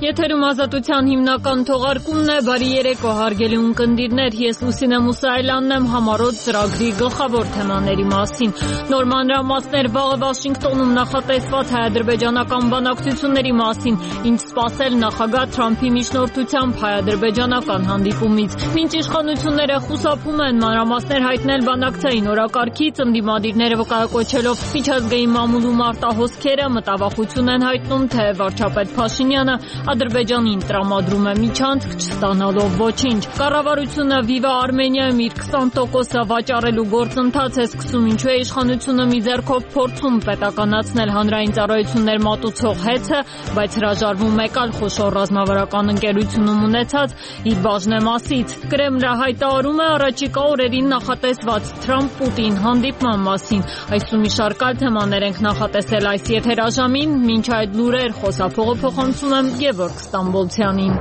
Եթերում ազատության հիմնական թողարկումն է, բարի երեկո հարգելի ունկնդիրներ, ես Լուսինե Մուսայելյանն եմ, համառոտ ծրագրի գլխավոր թեմաների մասին։ Նոր մանրամասներ վաղը Վաշինգտոնում նախատեսված հայ-ադրբեջանական բանակցությունների մասին, ինչ սպասել նախագահ Թրամփի միջնորդությամբ հայ-ադրբեջանական հանդիպումից։ Մինչ իշխանությունները խուսափում են մանրամասներ հայտնել բանակցային օրակարգից, ընդդիմադիրները վկայակոչելով միջազգային մամուլում արտահոսքերը մտավախություն են հայտնում, թե վարչապետ Փաշինյանը Ադրբեջանին տրամադրում է միջանցք չստանալով ոչինչ։ Կառավարությունը Viva Armenia-ում իր 20% վաճառելու գործընթաց է սկսում, ինչու է իշխանությունը մի ձեռքով փորձում պետականացնել հանրային ծառայություններ մատուցող ՀԵՑ-ը, բայց հրաժարվում մեկ այլ խոշոր ռազմավարական ընկերությունում ունեցած իր բաժնեմասից։ Կրեմլը հայտարարում է առաջիկա օրերին նախատեսված Թրամփ-Պուտին հանդիպման մասին։ Այս ու մի շարք այլ թեմաներ ենք նախատեսել այս եթերաժամին, մինչ այդ լուրեր խոսափողը փոխանցում եմ Գևորգ Ստամբոլցյանին։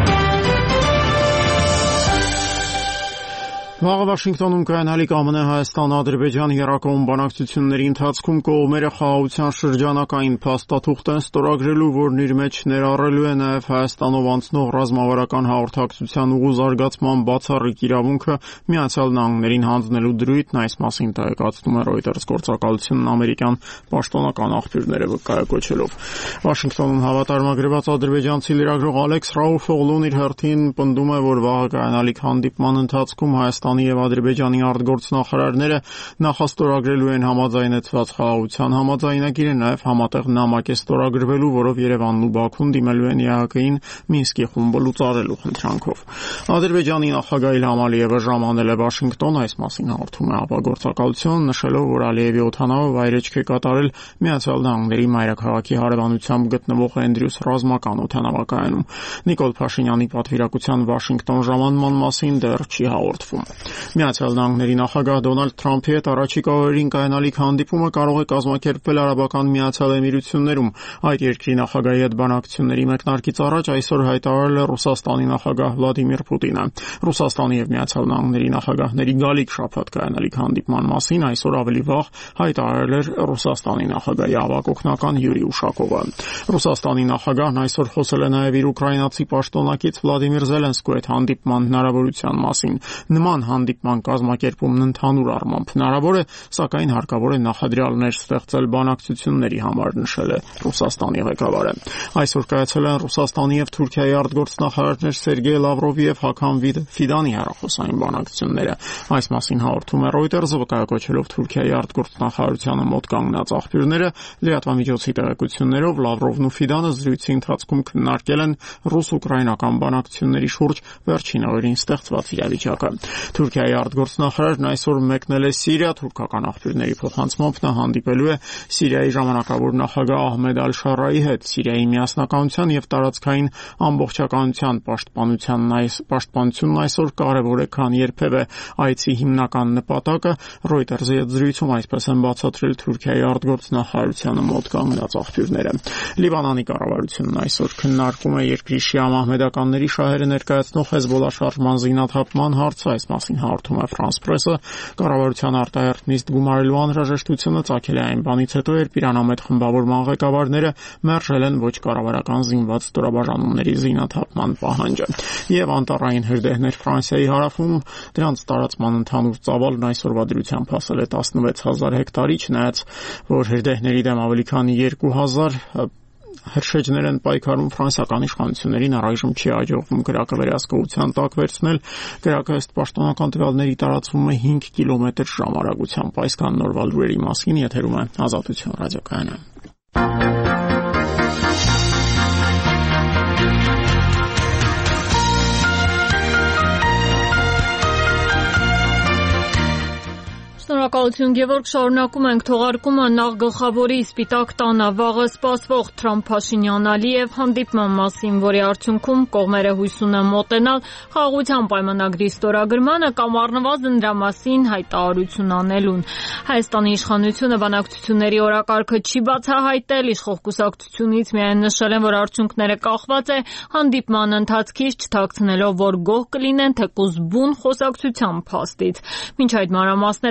Վաղը Վաշինգտոնում կայանալիք ԱՄՆ Հայաստան-Ադրբեջան եռակողմ բանակցությունների ընթացքում կողմերը խաղաղության շրջանակային փաստաթուղթ են ստորագրելու, որն իր մեջ ներառելու է նաև Հայաստանով անցնող ռազմավարական հաղորդակցության ուղու զարգացման բացառիկ իրավունքը Միացյալ Նահանգներին հանձնելու դրույթն, այս մասին տեղեկացնում է Reuters գործակալությունն ամերիկյան պաշտոնական աղբյուրները վկայակոչելով։ Վաշինգտոնում հավատարմագրված ադրբեջանցի լրագրող Ալեքս Ռաուֆօղլուն իր հերթին պնդում է, որ վաղը կայանալիք հանդիպման ընթացքում Հայաստանի և Ադրբեջանի արտգործնախարարները նախաստորագրելու են համաձայնեցված խաղաղության համաձայնագիրը, նաև համատեղ նամակ է ստորագրվելու, որով Երևանն ու Բաքուն դիմելու են ԵԱՀԿ-ին Մինսկի խումբը լուծարելու խնդրանքով։ Ադրբեջանի նախագահ Իլհամ Ալիևը ժամանել է Վաշինգտոն, այս մասին հաղորդում է ապագործակալությունը, նշելով, որ Ալիևի օդանավը վայրեջք է կատարել Միացյալ Նահանգների մայրաքաղաքի հարևանությամբ գտնվող Էնդրյուս ռազմական օդանավակայանում։ Նիկոլ Փաշինյանի պատվիրակության Վաշինգտոն ժամանման մասին դեռ չի հաղորդվում։ Միացյալ Նահանգների նախագահ Դոնալդ Թրամփի հետ առաջիկա օրերին կայանալիք հանդիպումը կարող է կազմակերպվել Արաբական Միացյալ Էմիրություններում։ Այդ երկրի նախագահի հետ բանակցությունների մեկնարկից առաջ այսօր հայտարարել է Ռուսաստանի նախագահ Վլադիմիր Պուտինը։ Ռուսաստանի և Միացյալ Նահանգների նախագահների գալիք շաբաթ կայանալիք հանդիպման մասին այսօր ավելի վաղ հայտարարել էր Ռուսաստանի նախագահի ավագ օգնական Յուրի Ուշակովը։ Ռուսաստանի նախագահն այսօր խոսել է նաև իր ուկրաինացի պաշտոնակից Վլադիմիր Զելենսկու հետ հանդիպման հնարավորության մասին։ Նման հանդիպման կազմակերպումն ընդհանուր առմամբ հնարավոր է, սակայն հարկավոր է նախադրյալներ ստեղծել բանակցությունների համար, նշել է Ռուսաստանի ղեկավարը։ Այսօր կայացել են Ռուսաստանի և Թուրքիայի արտգործնախարարներ Սերգեյ Լավրովի և Հաքամ Ֆիդանի հեռախոսային բանակցությունները։ Այս մասին հաղորդում է Reuters-ը, վկայակոչելով Թուրքիայի արտգործնախարարությանը մոտ կանգնած աղբյուրները։ Լրատվամիջոցի տեղեկություններով Լավրովն ու Ֆիդանը զրույցի ընթացքում քննարկել են ռուս-ուկրաինական բանակցությունների շուրջ վերջին օրերին ստեղծված իրավիճակը։ Թուրքիայի արտգործնախարարն այսօր մեկնել է Սիրիա, թուրքական աղբյուրների փոխանցմամբ նա հանդիպելու է Սիրիայի ժամանակավոր նախագահ Ահմեդ Ալ-Շարայի հետ։ Սիրիայի միասնականության և տարածքային ամբողջականության պաշտպանությունն այսօր կարևոր է, քան երբևէ։ Այցի հիմնական նպատակը Reuters-ի հետ զրույցում այսպես են բացատրել Թուրքիայի արտգործնախարարությանը մոտ կանգնած աղբյուրները։ Լիբանանի կառավարությունն այսօր քննարկում է երկրի շիա մահմեդականների շահերը ներկայացնող Հեզբոլլահ շարժման զինաթափման հարցը, այս մասին հաղորդում է France Press-ը։ Կառավարության արտահերթ նիստ գումարելու անհրաժեշտությունը ծագել է այն բանից հետո, երբ Իրանամետ խմբավորման ղեկավարները մերժել են ոչ կառավարական զինված ստորաբաժանումների զինաթափման պահանջը։ Եվ անտառային հրդեհներ Ֆրանսիայի հարավում, դրանց տարածման ընդհանուր ծավալն այսօրվա դրությամբ հասել է 16,000 հեկտարի, չնայած որ հրդեհների դեմ ավելի քան 2,000 հրշեջներ են պայքարում, ֆրանսիական իշխանություններին առայժմ չի հաջողվում կրակը վերահսկողության տակ վերցնել։ Կրակը ըստ պաշտոնական տվյալների տարածվում է 5 կմ/ժ արագությամբ։ Այսքան նորվա լուրերի մասին, եթերում է Ազատություն ռադիոկայանը։ Շնորհակալություն Գևորգ, շարունակում ենք թողարկումը նախ գլխավորի Սպիտակ տանը վաղը սպասվող Թրամփ-Փաշինյան-Ալիև հանդիպման մասին, որի արդյունքում կողմերը հույս ունեն մոտենալ խաղաղության պայմանագրի ստորագրմանը կամ առնվազն դրա մասին հայտարարություն անելուն։ Հայաստանի իշխանությունը բանակցությունների օրակարգը չի բացահայտել, իշխող կուսակցությունից միայն նշել են, որ արդյունքները կախված է հանդիպման ընթացքից, չթաքցնելով, որ գոհ կլինեն թեկուզ բուն խոսակցության փաստից։ Մինչ այդ մանրամասներ են հայտնում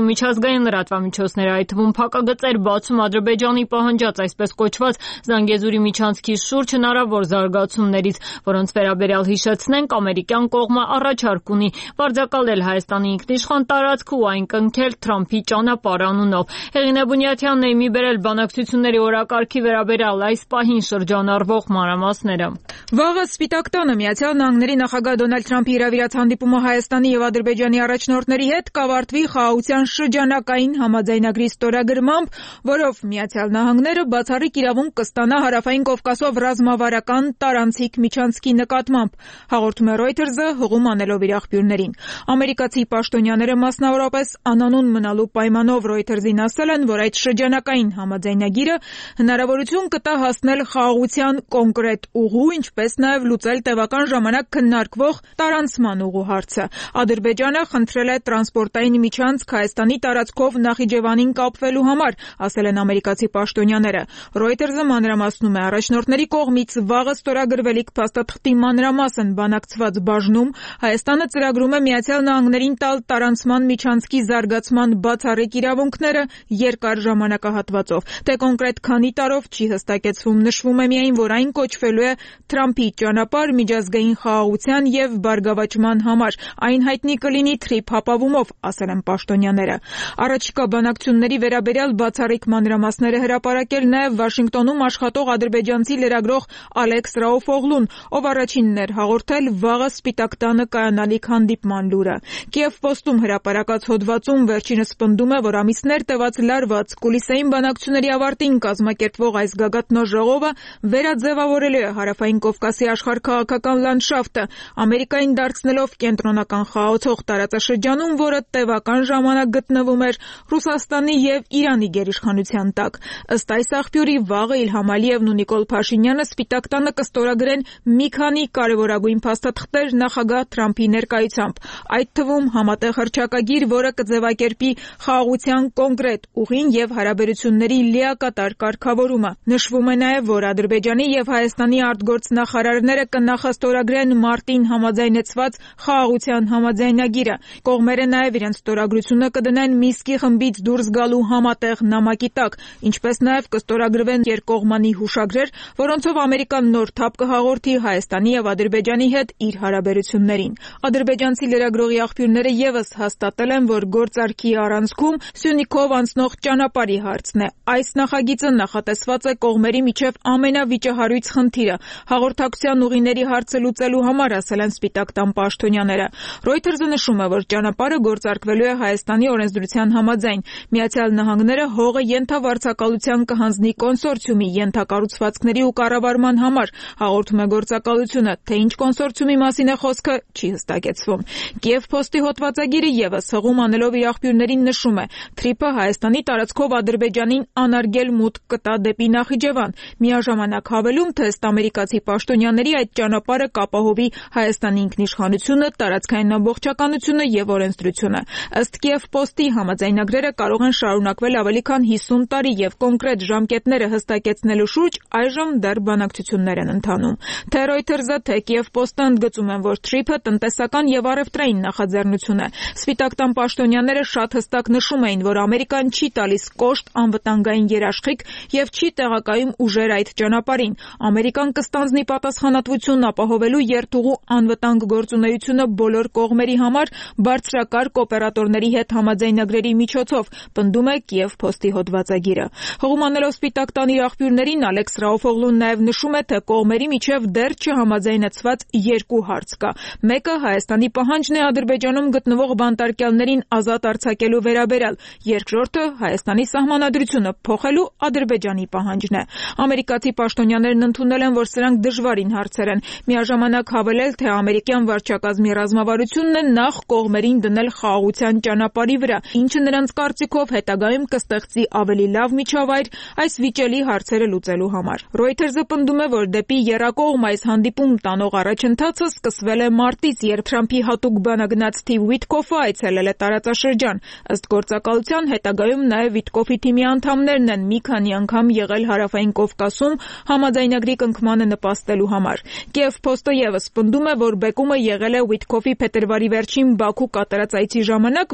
ու միջազգային լրատվամիջոցները, այդ թվում փակագծեր բացում Ադրբեջանի պահանջած այսպես կոչված Զանգեզուրի միջանցքի շուրջ հնարավոր զարգացումներից, որոնց վերաբերյալ հիշեցնենք, ամերիկյան կողմը առաջարկ ունի վարձակալել Հայաստանի ինքնիշխան տարածք ու այն կնքել Թրամփի ճանապարհ անունով։ Հեղինե Բունյաթյանն է մի բերել բանակցությունների օրակարգի վերաբերյալ այս պահին շրջանառվող մանրամասները։ Վաղը Սպիտակ տանը Միացյալ Նահանգների նախագահ Դոնալդ Թրամփի հրավիրած հանդիպումը Հայաստանի եւ Ադրբեջանի առաջնորդների հետ կավարտվի խաղաղության շրջանակային համաձայնագրի ստորագրմամբ, որով Միացյալ Նահանգները բացառիկ իրավունք կստանա Հարավային Կովկասով ռազմավարական տարանցիկ միջանցքի նկատմամբ, հաղորդում է Reuters-ը հղում անելով իր աղբյուրներին։ Ամերիկացի պաշտոնյաները մասնավորապես անանուն մնալու պայմանով Reuters-ին ասել են, որ այդ շրջանակային համաձայնագիրը հնարավորություն կտա հասնել խաղաղության կոնկրետ ուղու, ինչպես նաև լուծել տևական ժամանակ քննարկվող տարանցման ուղու հարցը։ Ադրբեջանը խնդրել է տրանսպորտային միջանցք Հայաստանի տարածքով Նախիջևանին կապվելու համար, ասել են ամերիկացի պաշտոնյաները։ Reuters-ը մանրամասնում է, առաջնորդների կողմից վաղը ստորագրվելիք փաստաթղթի մանրամասն բանակցված բաժնում Հայաստանը ծրագրում է Միացյալ Նահանգներին տալ տարանցման միջանցքի զարգացման բացառիկ իրավունքները երկար ժամանակահատվածով։ Թե կոնկրետ քանի տարով չի հստակեցվում, նշվում է միայն, որ այն կոչվելու է Թրամփի ճանապարհ միջազգային խաղաղության եւ բարգավաճման համար։ Այն հայտնի կլինի թրիփ հապավումով, ասել են պաշտոնյաները։ Առաջիկա բանակցությունների վերաբերյալ բացառիկ մանրամասները հրապարակել նաև Վաշինգտոնում աշխատող ադրբեջանցի լրագրող Ալեքս Ռաուֆօղլուն, ով առաջինն էր հաղորդել վաղը Սպիտակ տանը կայանալիք հանդիպման լուրը։ Կիև Պոստում հրապարակած հոդվածում վերջինս պնդում է, որ ամիսներ տևած լարված կուլիսային բանակցությունների ավարտին կազմակերպվող այս գագաթնաժողովը վերաձևավորելու է Հարավային Կովկասի աշխարհաքաղաքական լանդշաֆտը, Ամերիկային դարձնելով կենտրոնական խաղաղացող տարածաշրջանում, որը տևական ժամանակ գտնվում էր Ռուսաստանի եւ Իրանի գերիշխանության տակ։ Ըստ այս աղբյուրի, վաղը Իլհամ Ալիևն ու Նիկոլ Փաշինյանը Սպիտակ տանը կստորագրեն մի քանի կարևորագույն փաստաթղթեր նախագահ Թրամփի ներկայությամբ, այդ թվում համատեղ հռչակագիր, որը կձևակերպի խաղաղության կոնկրետ ուղին եւ հարաբերությունների լիակատար կարգավորումը։ Նշվում է նաեւ, որ Ադրբեջանի եւ Հայաստանի արտգործնախարարները կնախաստորագրեն մարտին համաձայնեցված խաղաղության համաձայնագիրը։ Կողմերը նաև իրենց ստորագրությունը կդնեն Մինսկի խմբից դուրս գալու համատեղ նամակի տակ, ինչպես նաև կստորագրվեն երկկողմանի հուշագրեր, որոնցով Ամերիկան նոր թափ կհաղորդի Հայաստանի եւ Ադրբեջանի հետ իր հարաբերություններին։ Ադրբեջանցի լրագրողի աղբյուրները եւս հաստատել են, որ գործարքի առանցքում Սյունիքով անցնող ճանապարհի հարցն է։ Այս նախագիծը նախատեսված է կողմերի միջև ամենավիճահարույց խնդիրը՝ հաղորդակցության ուղիների հարցը լուծելու համար, ասել են Սպիտակ տան պաշտոնյաները։ Reuters-ը նշում է, որ ճանապարհը գործարկվելու է Հայաստանի օրենսդրության համաձայն։ Միացյալ Նահանգները հողը ենթավարձակալության կհանձնի կոնսորցիումի ենթակառուցվածքների ու կառավարման համար, հաղորդում է գործակալությունը, թե ինչ կոնսորցիումի մասին է խոսքը, չի հստակեցվում։ Կիև Պոստի հոդվածագիրը եւս հղում անելով իր աղբյուրներին նշում է, թրիփը Հայաստանի տարածքով Ադրբեջանին անարգել մուտք կտա դեպի Նախիջևան։ Միաժամանակ հավելում, թե ըստ ամերիկացի պաշտոնյաների այդ ճանապարհը կապահովի Հայաստանի ինքնիշխանությունը, տարածքային ամբողջականությունը եւ օրենսդրությունը։ Ըստ Կիև Պոստի համաձայնագրերը կարող են շարունակվել ավելի քան 50 տարի եւ կոնկրետ ժամկետները հստակեցնելու շուրջ այժմ դեռ բանակցություններ են ընթանում։ Թե Reuters-ը, թե Կիև Պոստը ընդգծում են, որ թրիփը տնտեսական եւ առևտրային նախաձեռնություն է։ Սպիտակ տան պաշտոնյաները շատ հստակ նշում էին, որ Ամերիկան չի տալիս կոշտ անվտանգային երաշխիք եւ չի տեղակայում ուժեր այդ ճանապարհին։ Ամերիկան կստանձնի պատասխանատվություն ապահովելու երթուղու անվտանգ գործունեությունը բոլոր կողմերի համար բարձրակարգ օպերատորների հետ համաձայնագրերի միջոցով, պնդում է Կիև Պոստի հոդվածագիրը։ Հղումանելով Սպիտակ տանի աղբյուրներին, Ալեքս Ռաուֆօղլուն նաև նշում է, թե կողմերի միջև դեռ չհամաձայնեցված երկու հարց կա։ Մեկը Հայաստանի պահանջն է Ադրբեջանում գտնվող բանտարկյալներին ազատ արձակելու վերաբերյալ, երկրորդը Հայաստանի սահմանադրությունը փոխելու Ադրբեջանի պահանջն է։ Ամերիկացի պաշտոնյաներն ընդունել են, որ սրանք դժվարին հարցեր են, միաժամանակ հավելել, թե ամերիկյան վարչակազմի ռազմավարությունն է նախ կողմերին դնել խաղաղության ճանապարհի վրա, ինչը նրանց կարծիքով հետագայում կստեղծի ավելի լավ միջավայր այս վիճելի հարցերը լուծելու համար։ Reuters-ը պնդում է, որ դեպի եռակողմ այս հանդիպում տանող առաջընթացը սկսվել է մարտից, երբ Թրամփի հատուկ բանագնաց Սթիվ Ուիթկոֆը այցելել է տարածաշրջան։ Ըստ գործակալության, հետագայում նաև Ուիթկոֆի թիմի անդամներն են մի քանի անգամ եղել Հարավային Կովկասում համաձայնագրի կնքմանը նպաստելու համար։ Կիև Պոստը եւս պնդում է, որ բեկումը եղել է Ուիթկոֆի փետրվարի վերջին Բաքու կատարած այցի ժամանակ, որտեղ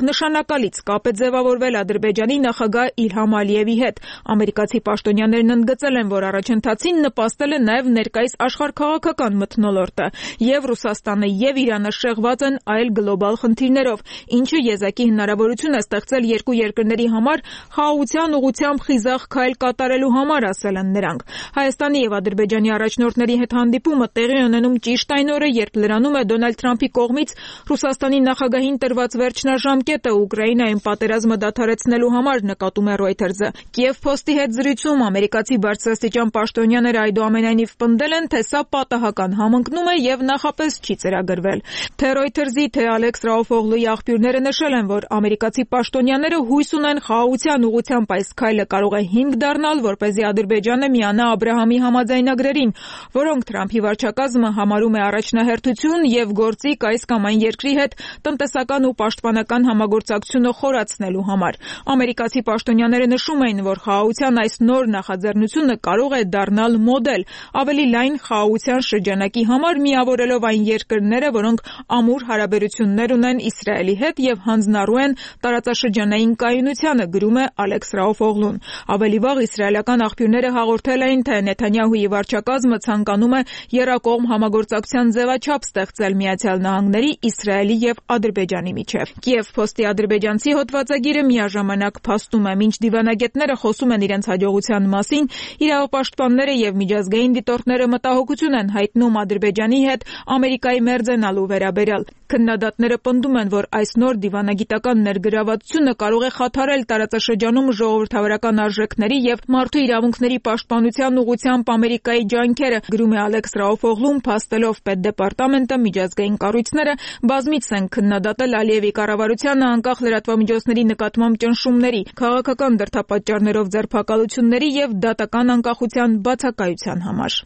որտեղ նշանակալից կապ է ձևավորվել Ադրբեջանի նախագահ Իլհամ Ալիևի հետ։ Ամերիկացի պաշտոնյաներն ընդգծել են, որ առաջընթացին նպաստել է նաև ներկայիս աշխարհքաղաքական մթնոլորտը, եւ Ռուսաստանը եւ Իրանը շեղված են այլ գլոբալ խնդիրներով, ինչը եզակի հնարավորություն է ստեղծել երկու երկրների համար խաղաղության ուղղությամբ խիզախ քայլ կատարելու համար, ասել են նրանք։ Հայաստանի եւ Ադրբեջանի առաջնորդների հետ հանդիպումը տեղի ունենում ճիշտ այն օրը, երբ լրանում է Դոնալդ Թրամփի կողմից Ռուսաստանի նախագահին տրված վերջնաժամկետը Ուկրաինայում պատերազմը դադարեցնելու համար, նկատում է Reuters-ը։ Կիև Post-ի հետ զրույցում ամերիկացի բարձրաստիճան պաշտոնյաները այդուամենայնիվ պնդել են, թե սա պատահական համընկնում է եւ նախապես չի ծրագրվել։ Թե Reuters-ի, թե Ալեքս Ռաուֆօղլուի աղբյուրները նշել են, որ ամերիկացի պաշտոնյաները հույս ունեն խաղաղության ուղղությամբ այս քայլը կարող է հիմք դառնալ, որպեսզի Ադրբեջանը միանա Աբրահամի համաձայնագրերին, որոնք Թրամփի վարչակազմը համարում է առաջնահերթություն եւ գործիք այս կամ այն երկրի հետ տնտեսական ու պաշտպանական համագործակցությունը խորացնելու համար։ Ամերիկացի պաշտոնյաները նշում էին, որ խաղաղության այս նոր նախաձեռնությունը կարող է դառնալ մոդել ավելի լայն խաղաղության շրջանակի համար, միավորելով այն երկրները, որոնք ամուր հարաբերություններ ունեն Իսրայելի հետ եւ հանձնառու են տարածաշրջանային կայունությանը, գրում է Ալեքս Ռաուֆօղլուն։ Ավելի վաղ իսրայելական աղբյուրները հաղորդել էին, թե Նեթանյահուի վարչակազմը ցանկանում է եռակողմ համագործակցության ձևաչափ ստեղծել Միացյալ Նահանգների, Իսրայելի եւ Ադրբեջանի միջեւ։ Կիև Post-ի ադրբեջանցի հոդվածագիրը միաժամանակ փաստում է, մինչ դիվանագետները խոսում են իրենց հաջողության մասին, իրավապաշտպանները եւ միջազգային դիտորդները մտահոգություն են հայտնում Ադրբեջանի հետ Ամերիկայի մերձենալու վերաբերյալ։ Քննադատները պնդում են, որ այս նոր դիվանագիտական ներգրավվածությունը կարող է խաթարել տարածաշրջանում ժողովրդավարական արժեքների եւ մարդու իրավունքների պաշտպանության ուղղությամբ Ամերիկայի ջանքերը, գրում է Ալեքս Ռաուֆօղլուն, փաստելով Պետդեպարտամենտը, միջազգային կառույցները բազմիցս են քննադատել Ալիևի կառավարությանը անկախ լրատվամիջոցների նկատմամբ ճնշումների, քաղաքական դրդապատճառներով ձերբակալությունների եւ դատական անկախության բացակայության համար։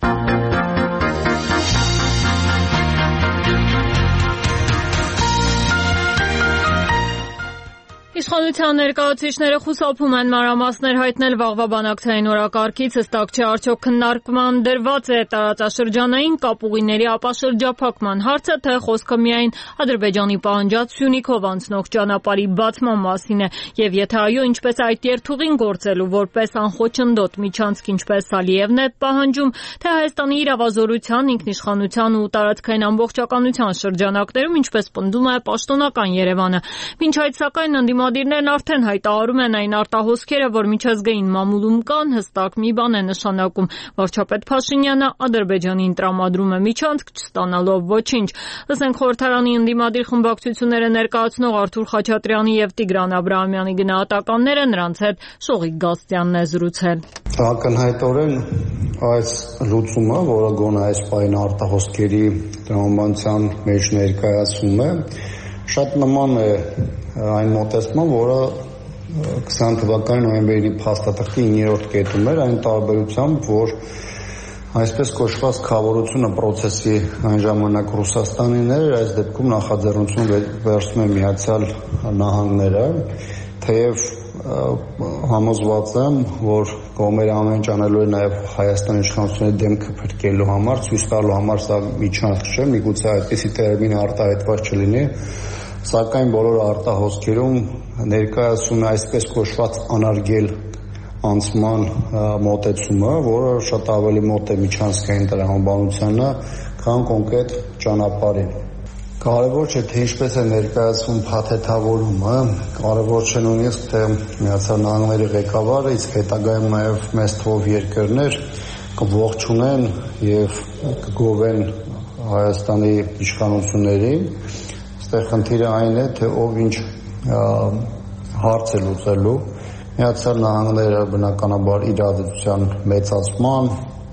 Իշխանության ներկայացուցիչները խուսափում են մանրամասներ հայտնել վաղվա բանակցային օրակարգից, հստակ չէ արդյոք քննարկման դրված է տարածաշրջանային կապուղիների ապաշրջափակման հարցը, թե խոսքը միայն Ադրբեջանի պահանջած Սյունիքով անցնող ճանապարհի բացման մասին է, եւ եթե այո, ինչպես այդ երթուղին գործելու որպես անխոչնդոտ միջանցք, ինչպես Ալիևն է պահանջում, թե Հայաստանի իրավազորության, ինքնիշխանության ու տարածքային ամբողջականության շրջանակներում, ինչպես պնդում է պաշտոնական Երևանը։ Մինչ այդ սակայն Դիմադիրներն արդեն հայտարարում են այն արտահոսքերը, որ միջազգային մամուլում կան, հստակ մի բան է նշանակում. վարչապետ Փաշինյանը Ադրբեջանին տրամադրում է միջանցք, չստանալով ոչինչ։ Լսենք խորհրդարանի ընդդիմադիր խմբակցությունները ներկայացնող Արթուր Խաչատրյանի եւ Տիգրան Աբրահամյանի գնահատականները, նրանց հետ Շողիկ Գաստյանն է զրուցել։ Ակնհայտորեն այս լուծումը, որը գոնե այս պայն արտահոսքերի տրամաբանության մեջ ներկայացում է, շատ նման է այն մոտեցման, որը 20 թվականի նոյեմբերի փաստաթղթի 9-րդ կետում էր, այն տարբերությամբ, որ այսպես կոչված քավորությունը process-ի այն ժամանակ Ռուսաստանին էր, այս դեպքում նախաձեռնությունը վերցնում է Միացյալ Նահանգները, թեև համոզված եմ, որ կողմերը ամեն ինչ անելու են նաև Հայաստանի իշխանությունների դեմքը փրկելու համար, ցույց տալու համար սա միջանցք չէ, միգուցե այդպիսի տերմին արտահայտված չլինի, սակայն բոլոր արտահոսքերում ներկայացում է այսպես կոչված անարգել անցման մոտեցումը, որը շատ ավելի մոտ է միջանցքային տրամաբանությանը, քան կոնկրետ ճանապարհին։ Կարևոր չէ, թե ինչպես է ներկայացվում փաթեթավորումը, կարևոր չէ նույնիսկ, թե Միացյալ Նահանգների ղեկավարը, իսկ հետագայում նաև մեծ թվով երկրներ կողջունեն եւ կգովեն Հայաստանի իշխանություններին։ Այստեղ խնդիրը այն է, թե ով ինչ հարց է լուծելու։ Միացյալ Նահանգները բնականաբար իրադարձության մեծացման,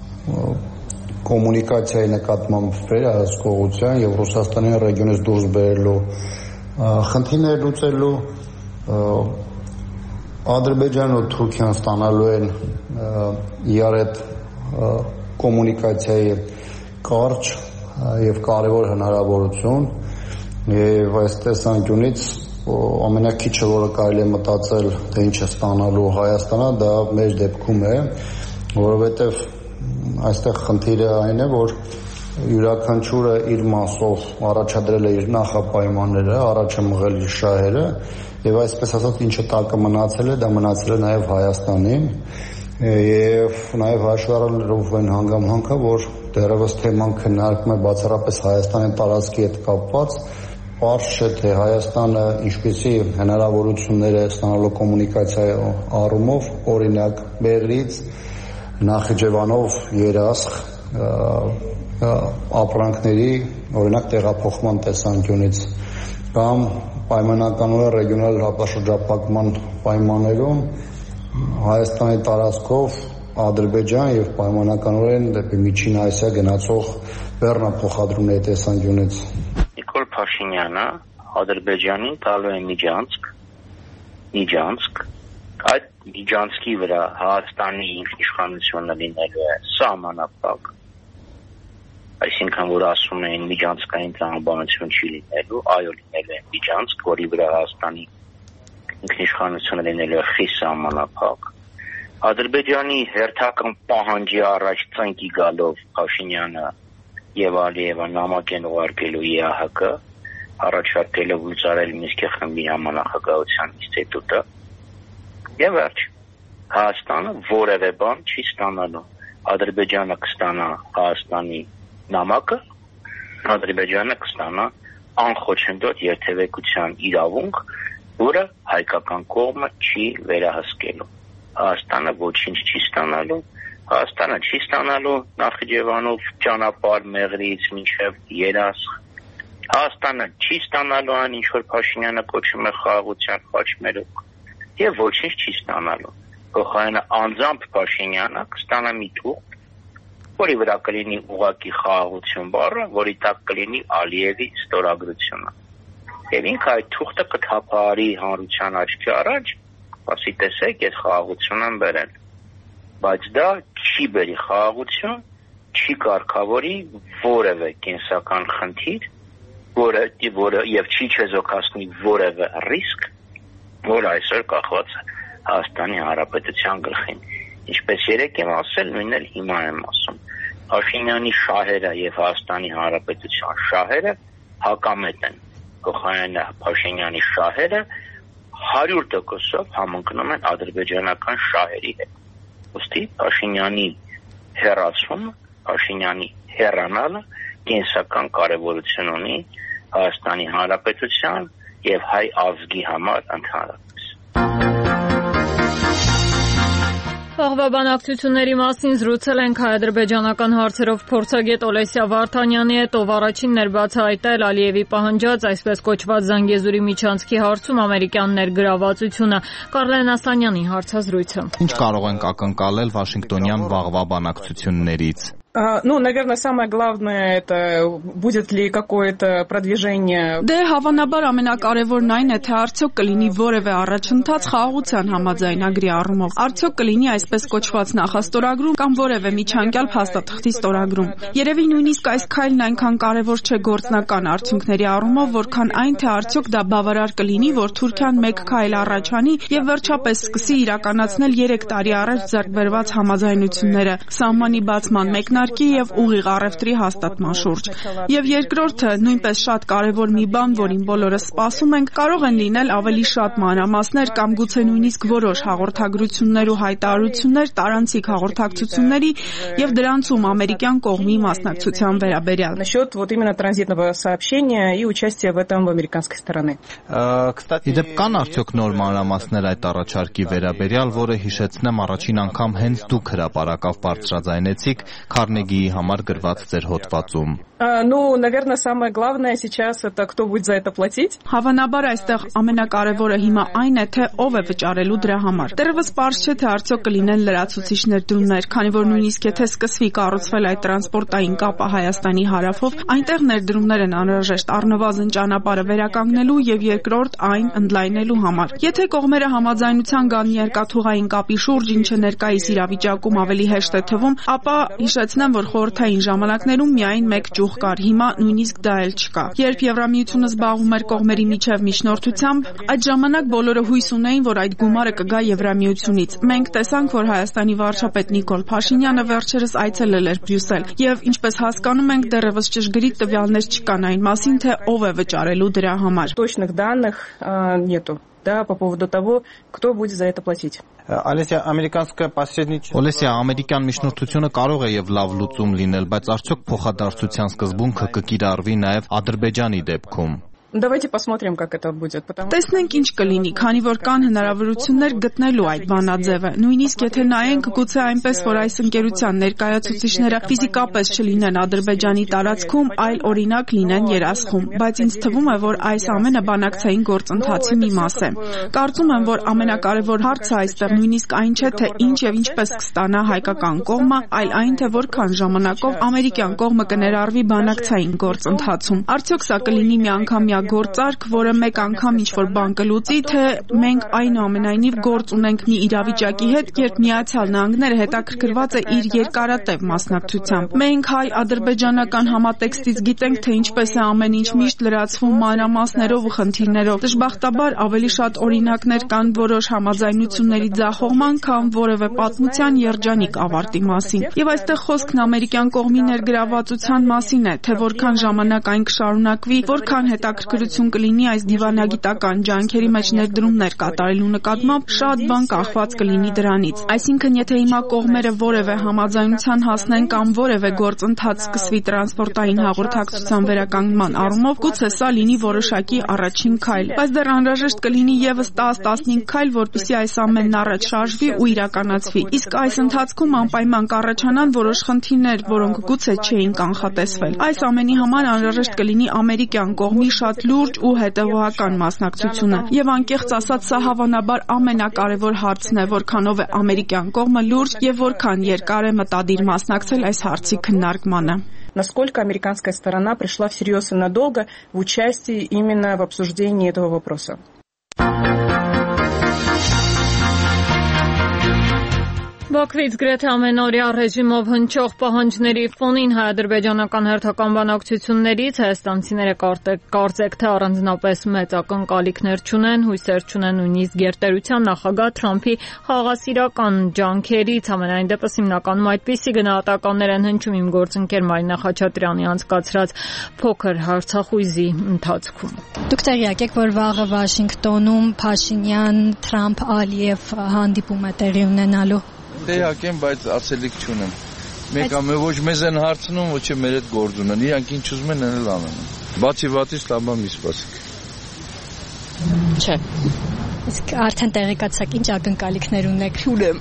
կոմունիկացիայի նկատմամբ վերահսկողության եւ Ռուսաստանի ռեգիոնից դուրս բերելու խնդիրներ լուծելու, Ադրբեջանն ու Թուրքիան ստանալու են իրար հետ կոմունիկացիայի կարճ եւ կարեւոր հնարավորություն եւ այս տեսանկյունից ամենակիչը, որը կարելի է մտածել, թե ինչ է ստանալու Հայաստանը, դա մեր դեպքում է, որովհետեւ այստեղ խնդիրը այն է, որ յուրաքանչյուրը իր մասով առաջադրել է իր նախապայմանները, առաջ է մղել իր շահերը եւ այսպես ասած ինչը տակը մնացել է, դա մնացել է նաեւ Հայաստանին եւ նաեւ հաշվի առնելով այն հանգամանքը, որ դեռևս թեման քննարկվում է բացառապես Հայաստանի տարածքի հետ կապված, պարզ չէ թե Հայաստանը ինչպիսի հնարավորություններ է ստանալու կոմունիկացիայի առումով, օրինակ Բեղրից, Նախիջևանով երասխ ապրանքների օրինակ տեղափոխման տեսանկյունից կամ պայմանականորեն ռեգիոնալ հապաշրջապակման պայմաններում Հայաստանի տարածքով Ադրբեջան եւ պայմանականորեն դեպի Միջին Ասիա գնացող բեռնափոխադրումների տեսանկյունից Նիկոլ Փաշինյանը Ադրբեջանին տալու է Միջանցք այդ Միջանցքի վրա Հայաստանի ինքնիշխանությունը լինելու է սահմանափակ այսինքն որ ասում են միջանցքային տրամաբանություն չի լինելու, այո լինելու է Միջանցք, որի վրա Հայաստանի ինքնիշխանությունը լինելու է խիստ սահմանափակ։ Ադրբեջանի հերթական պահանջի առաջ ծնկի գալով Փաշինյանը եւ Ալիևը նամակ են ուղարկելու ԵԱՀԿ, առաջարկելով լուծարել Մինսկի խմբի համանախագահության ինստիտուտը եւ վերջ։ Հայաստանը որևէ բան չի ստանալու։ Ադրբեջանը կստանա Հայաստանի նամակը, Ադրբեջանը կստանա անխոչնդոտ երթևեկության իրավունք, որը հայկական կողմը չի վերահսկելու։ Հայաստանը ոչինչ չի ստանալու, Հայաստանը չի ստանալու Նախիջևանով ճանապարհ Մեղրիից մինչև երասխ, Հայաստանը չի ստանալու այն ինչ որ Փաշինյանը կոչում է խաղաղության խաչմերուկ եւ ոչինչ չի ստանալու։ Փոխարենը անձամբ Փաշինյանը կստանա մի թուղթ, որի վրա կլինի ուղղակի խաղաղություն բառը, որի տակ կլինի Ալիևի ստորագրությունը։ Եվ ինքը այդ թուղթը կթափահարի հանրության աչքի առաջ, ասի տեսեք, ես խաղաղություն եմ բերել։ Բայց դա չի բերի խաղաղություն, չի կարգավորի որևէ կենսական խնդիր, որը եւ չի չեզոքացնի որևէ ռիսկ, որ այսօր կախված է Հայաստանի Հանրապետության գլխին։ Ինչպես երեք եմ ասել, նույնն էլ հիմա եմ ասում։ Փաշինյանի շահերը եւ Հայաստանի Հանրապետության շահերը հակամետ են։ Փոխարենը Փաշինյանի շահերը 100% համընկնում են ադրբեջանական շահերի հետ։ Ոստի Փաշինյանի հեռացումը, Փաշինյանի հեռանալը կենսական կարևորություն ունի Հայաստանի Հանրապետության եւ հայ ազգի համար ընդհանրապես։ Վաղվա բանակցությունների մասին զրուցել ենք հայ-ադրբեջանական հարցերով փորձագետ Օլեսիա Վարդանյանի հետ, ով առաջինն էր բացահայտել Ալիևի պահանջած այսպես կոչված Զանգեզուրի միջանցքի հարցում ամերիկյան ներգրավվածությունը։ Կարլեն Ասանյանի հարցազրույցը։ Ինչ կարող ենք ակնկալել Վաշինգտոնյան վաղվա բանակցություններից։ Наверное, самое главное это будет ли какое-то продвижение. Դե հավանաբար ամենակարևորն այն է, թե արդյոք կլինի որևէ առաջընթաց խաղաղության համաձայնագրի առումով։ Արդյոք կլինի այսպես կոչված նախաստորագրում կամ որևէ միջանկյալ փաստաթղթի ստորագրում։ Երևի նույնիսկ այս քայլն այնքան կարևոր չէ գործնական արդյունքների առումով, որքան այն, թե արդյոք դա բավարար կլինի, որ Թուրքիան մեկ քայլ առաջ անի եւ վերջապես սկսի իրականացնել 3 տարի առաջ ձեռքբերված համաձայնությունները սահմանի բացման մեկնարկի եւ ուղիղ առևտրի հաստատման շուրջ։ Եվ երկրորդը, նույնպես շատ կարևոր մի բան, որին բոլորս սպասում ենք, կարող են լինել ավելի շատ մանրամասներ կամ գուցե нույնիսկ որոշ հաղորդագրություններ ու հայտարարություններ տարանցիկ հաղորդակցությունների եւ դրանցում ամերիկյան կողմի մասնակցության վերաբերյալ։ Насчет вот именно транзитного сообщения и участия в этом в американской стороны. Իդեպ կան արդյոք нոր մանրամասներ այդ առաջարկի վերաբերյալ, որը հիշեցնեմ առաջին անգամ հենց դուք հրապարակավ բարձրաձայնեցիք Քարնեգիի համար գրված ձեր հոդվածում։ Наверное, самое главное сейчас это кто будет за это платить. Հավանաբար այստեղ ամենակարևորը հիմա այն է, թե ով է վճարելու դրա համար։ Դեռևս պարզ չէ, թե արդյոք կլինեն լրացուցիչ ներդրումներ, քանի որ նույնիսկ եթե սկսվի կառուցվել այդ տրանսպորտային կապը Հայաստանի հարավով, այնտեղ ներդրումներ են անհրաժեշտ առնվազն ճանապարհը վերականգնելու եւ երկրորդ այն ընդլայնելու համար։ Եթե կողմերը համաձայնության գան երկաթուղային կապի շուրջ, ինչը ներկայիս իրավիճակում ավելի հեշտ է թվում, ապա հիշեցնեմ, որ խորհրդային ժամանակներում միայն մեկ ճյուղ գլուխ կար, հիմա նույնիսկ դա էլ չկա։ Երբ Եվրամիությունը զբաղվում էր կողմերի միջև միջնորդությամբ, այդ ժամանակ բոլորը հույս ունեին, որ այդ գումարը կգա Եվրամիությունից։ Մենք տեսանք, որ Հայաստանի վարչապետ Նիկոլ Փաշինյանը վերջերս այցելել էր Բրյուսել, եւ ինչպես հասկանում ենք, դեռևս ճշգրիտ տվյալներ չկան այն մասին, թե ով է վճարելու դրա համար։ Точных данных нету, да, по поводу того, кто будет за это платить. Олеся, ամերիկյան միջնորդությունը կարող է եւ լավ լուծում լինել, բայց արդյոք փոխադարձության սկզբունքը կկիրառվի նաեւ Ադրբեջանի դեպքում։ Давайте посмотрим, как это будет, потому Տեսնենք ինչ կլինի, քանի որ կան հնարավորություններ գտնելու այդ բանաձևը։ Նույնիսկ եթե նայենք գուցե այնպես, որ այս ընկերության ներկայացուցիչները ֆիզիկապես չլինեն Ադրբեջանի տարածքում, այլ օրինակ լինեն Երասխում, բայց ինձ թվում է, որ այս ամենը բանակցային գործընթացի մի մաս է։ Կարծում եմ, որ ամենակարևոր հարցը այստեղ նույնիսկ այն չէ, թե ինչ եւ ինչպես կստանա հայկական կողմը, այլ այն, թե որքան ժամանակով ամերիկյան կողմը կներառվի բանակցային գործընթացում։ Արդյոք սա կլինի միանգամյա գործարք, որը մեկ անգամ ինչ-որ բան կլուծի, թե մենք այնուամենայնիվ գործ ունենք մի իրավիճակի հետ, երբ Միացյալ Նահանգները հետաքրքրված է իր երկարատև մասնակցությամբ։ Մենք հայ-ադրբեջանական համատեքստից գիտենք, թե ինչպես է ամեն ինչ միշտ լրացվում մանրամասներով ու խնդիրներով։ Դժբախտաբար ավելի շատ օրինակներ կան որոշ համաձայնությունների ձախողման, քան որևէ պատմության երջանիկ ավարտի մասին։ Եվ այստեղ խոսքն ամերիկյան կողմի ներգրավվածության մասին է, թե որքան ժամանակ այն կշարունակվի, որքան հետաքրքրություն կլինի այս դիվանագիտական ջանքերի մեջ ներդրումներ կատարելու նկատմամբ, շատ բան կախված կլինի դրանից։ Այսինքն, եթե հիմա կողմերը որևէ համաձայնության հասնեն կամ որևէ գործընթաց սկսվի տրանսպորտային հաղորդակցության վերականգնման առումով, գուցե սա լինի որոշակի առաջին քայլ, բայց դեռ անհրաժեշտ կլինի եւս 10-15 քայլ, որպեսզի այս ամենն առաջ շարժվի ու իրականացվի։ Իսկ այս ընթացքում անպայման կառաջանան որոշ խնդիրներ, որոնք գուցե չէին կանխատեսվել։ Այս ամենի համար անհրաժեշտ կլինի ամերիկյան կողմի շատ լուրջ ու հետևողական մասնակցությունը։ Եվ անկեղծ ասած, սա հավանաբար ամենակարևոր հարցն է, որքանով է ամերիկյան կողմը լուրջ եւ որքան երկար է մտադիր մասնակցել այս հարցի քննարկմանը։ Насколько американская сторона пришла всерьез и надолго в участии именно в обсуждении этого вопроса. Բաքվից գրեթե ամենօրյա ռեժիմով հնչող պահանջների ֆոնին հայ-ադրբեջանական հերթական բանակցություններից հայաստանցիները կարծեք թե առանձնապես մեծ ակնկալիքներ չունեն, հույսեր չունեն նույնիսկ գերտերության նախագահ Թրամփի խաղաղասիրական ջանքերից, համենայն դեպս հիմնականում այդպիսի գնահատականներ են հնչում իմ գործընկեր Մարինա Խաչատրյանի անցկացրած փոքր հարցախույզի ընթացքում։ Դուք տեղյակ եք, որ վաղը Վաշինգտոնում Փաշինյան-Թրամփ-Ալիև հանդիպում է տեղի ունենալու։ Տեղյակ եմ, բայց ասելիք չունեմ։ Մեկ ամեն ոչ մեզ են հարցնում, ոչ է մեր հետ գործ ունեն։ Իրանք ինչ ուզում են անել անում։ Բացի վատից լավ մի սպասեք։ Չէ։ Իսկ արդեն տեղեկացաք ինչ ակնկալիքներ ունեք։ Չունեմ։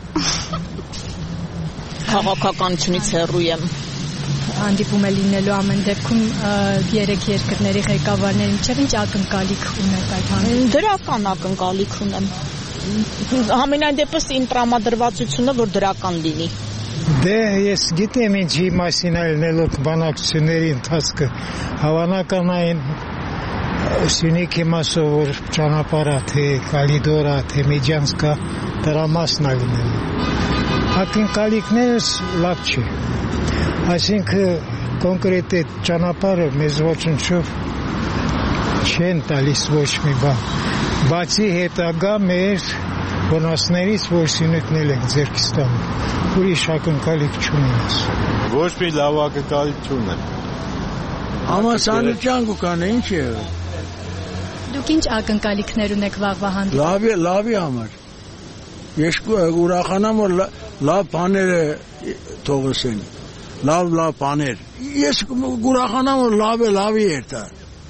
Քաղաքականությունից հեռու եմ։ Հանդիպում է լինելու ամեն դեպքում երեք երկրների ղեկավարների միջև ինչ ակնկալիք ունեք այդ հանդիպումից։ Դրական ակնկալիք ունեմ։ Համենայն դեպս իմ տրամադրվածությունը որ դրական լինի։ Դե ես գիտեմ ինչի մասին ելնելով բանակցությունների ընթացքը հավանականային Սյունիքի մասով որ ճանապարհը թե Կալիդորա թե Մեջանսկա դրա մասն է լինելու։ Ակնկալիքներս լավ չի։ Այսինքն կոնկրետ այդ ճանապարհը մեզ ոչնչով չեն տալիս ոչ մի բան։ Բացի հետագա մեր բոնուսներից, որ սյունիքնել ենք ձեռքից տանում, ուրիշ ակնկալիք չունենք։ Ոչ մի լավ ակնկալիք չունեմ։ Համասանության կան ինչ է։ Դուք ինչ ակնկալիքներ ունեք վաղվա հանդիպումից։ Լավի համար։ Ես ուրախանամ որ լավ բաներ թողսեն։ Լավ բաներ։ Ես ուրախանամ որ լավի է դա։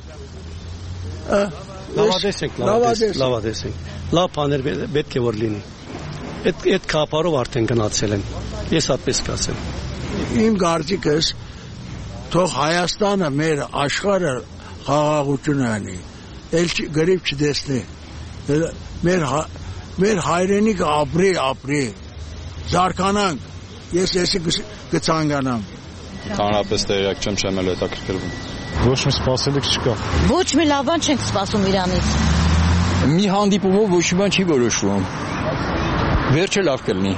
Լավադեսենք։ Լավ բաներ պետք է որ լինի։ Այդ կապարով արդեն գնացել են։ Ես այդպես կասեմ։ Իմ կարծիքս թող Հայաստանը մեր աշխարհը խաղաղություն անի։ Էլ գրիվ չդեսնի։ Մեր հայրենիքը ապրի։ Զարկանանք։ Ես էսի կցանկանամ։ Հանրապես տեղյակ չեմ էլ հետաքրքրվում։ Ոչ մի սպասելիք չկա։ Ոչ մի լավ բան չենք սպասում Իրանից։ Մի հանդիպումով ոչ մի բան չի որոշվում։ Վերջը լավ կլինի։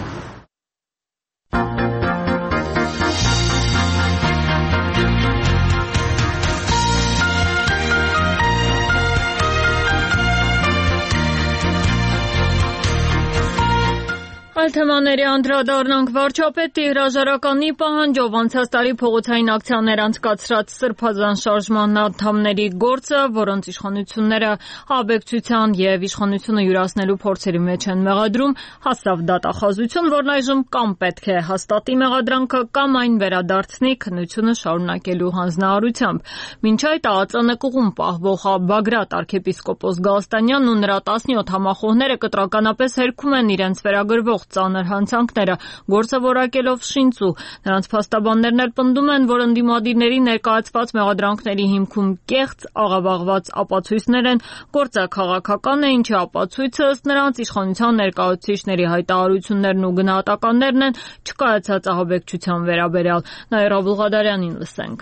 Այլ թեմաների անդրադառնանք վարչապետի հրաժարականի պահանջով անցած տարի փողոցային ակցիաներ անցկացրած Սրբազան շարժման անդամների գործը, որոնց իշխանությունները ահաբեկչության եւ իշխանությունը յուրացնելու փորձերի մեջ են մեղադրում, հասավ դատախազություն, որն այժմ կամ պետք է հաստատի մեղադրանքը, կամ այն վերադարձնի քննությունը շարունակելու հանձնարարությամբ։ Մինչ այդ ԱԱԾ նկուղում պահվող Բագրատ arczepiskopos Գալստանյանն ու նրա 17 համախոհները կտրականապես հերքում են իրենց վերագրվող ծանր հանցանքները, գործը որակելով շինծու։ Նրանց փաստաբաններն էլ պնդում են, որ ընդդիմադիրների ներկայացված մեղադրանքների հիմքում կեղծ աղավաղված ապացույցներ են, գործը քաղաքական է, ինչի ապացույցը ըստ նրանց իշխանության ներկայացուցիչների հայտարարություններն ու գնահատականներն են չկայացած ահաբեկչության վերաբերյալ։ Նաիրա Բուլղադարյանին լսենք։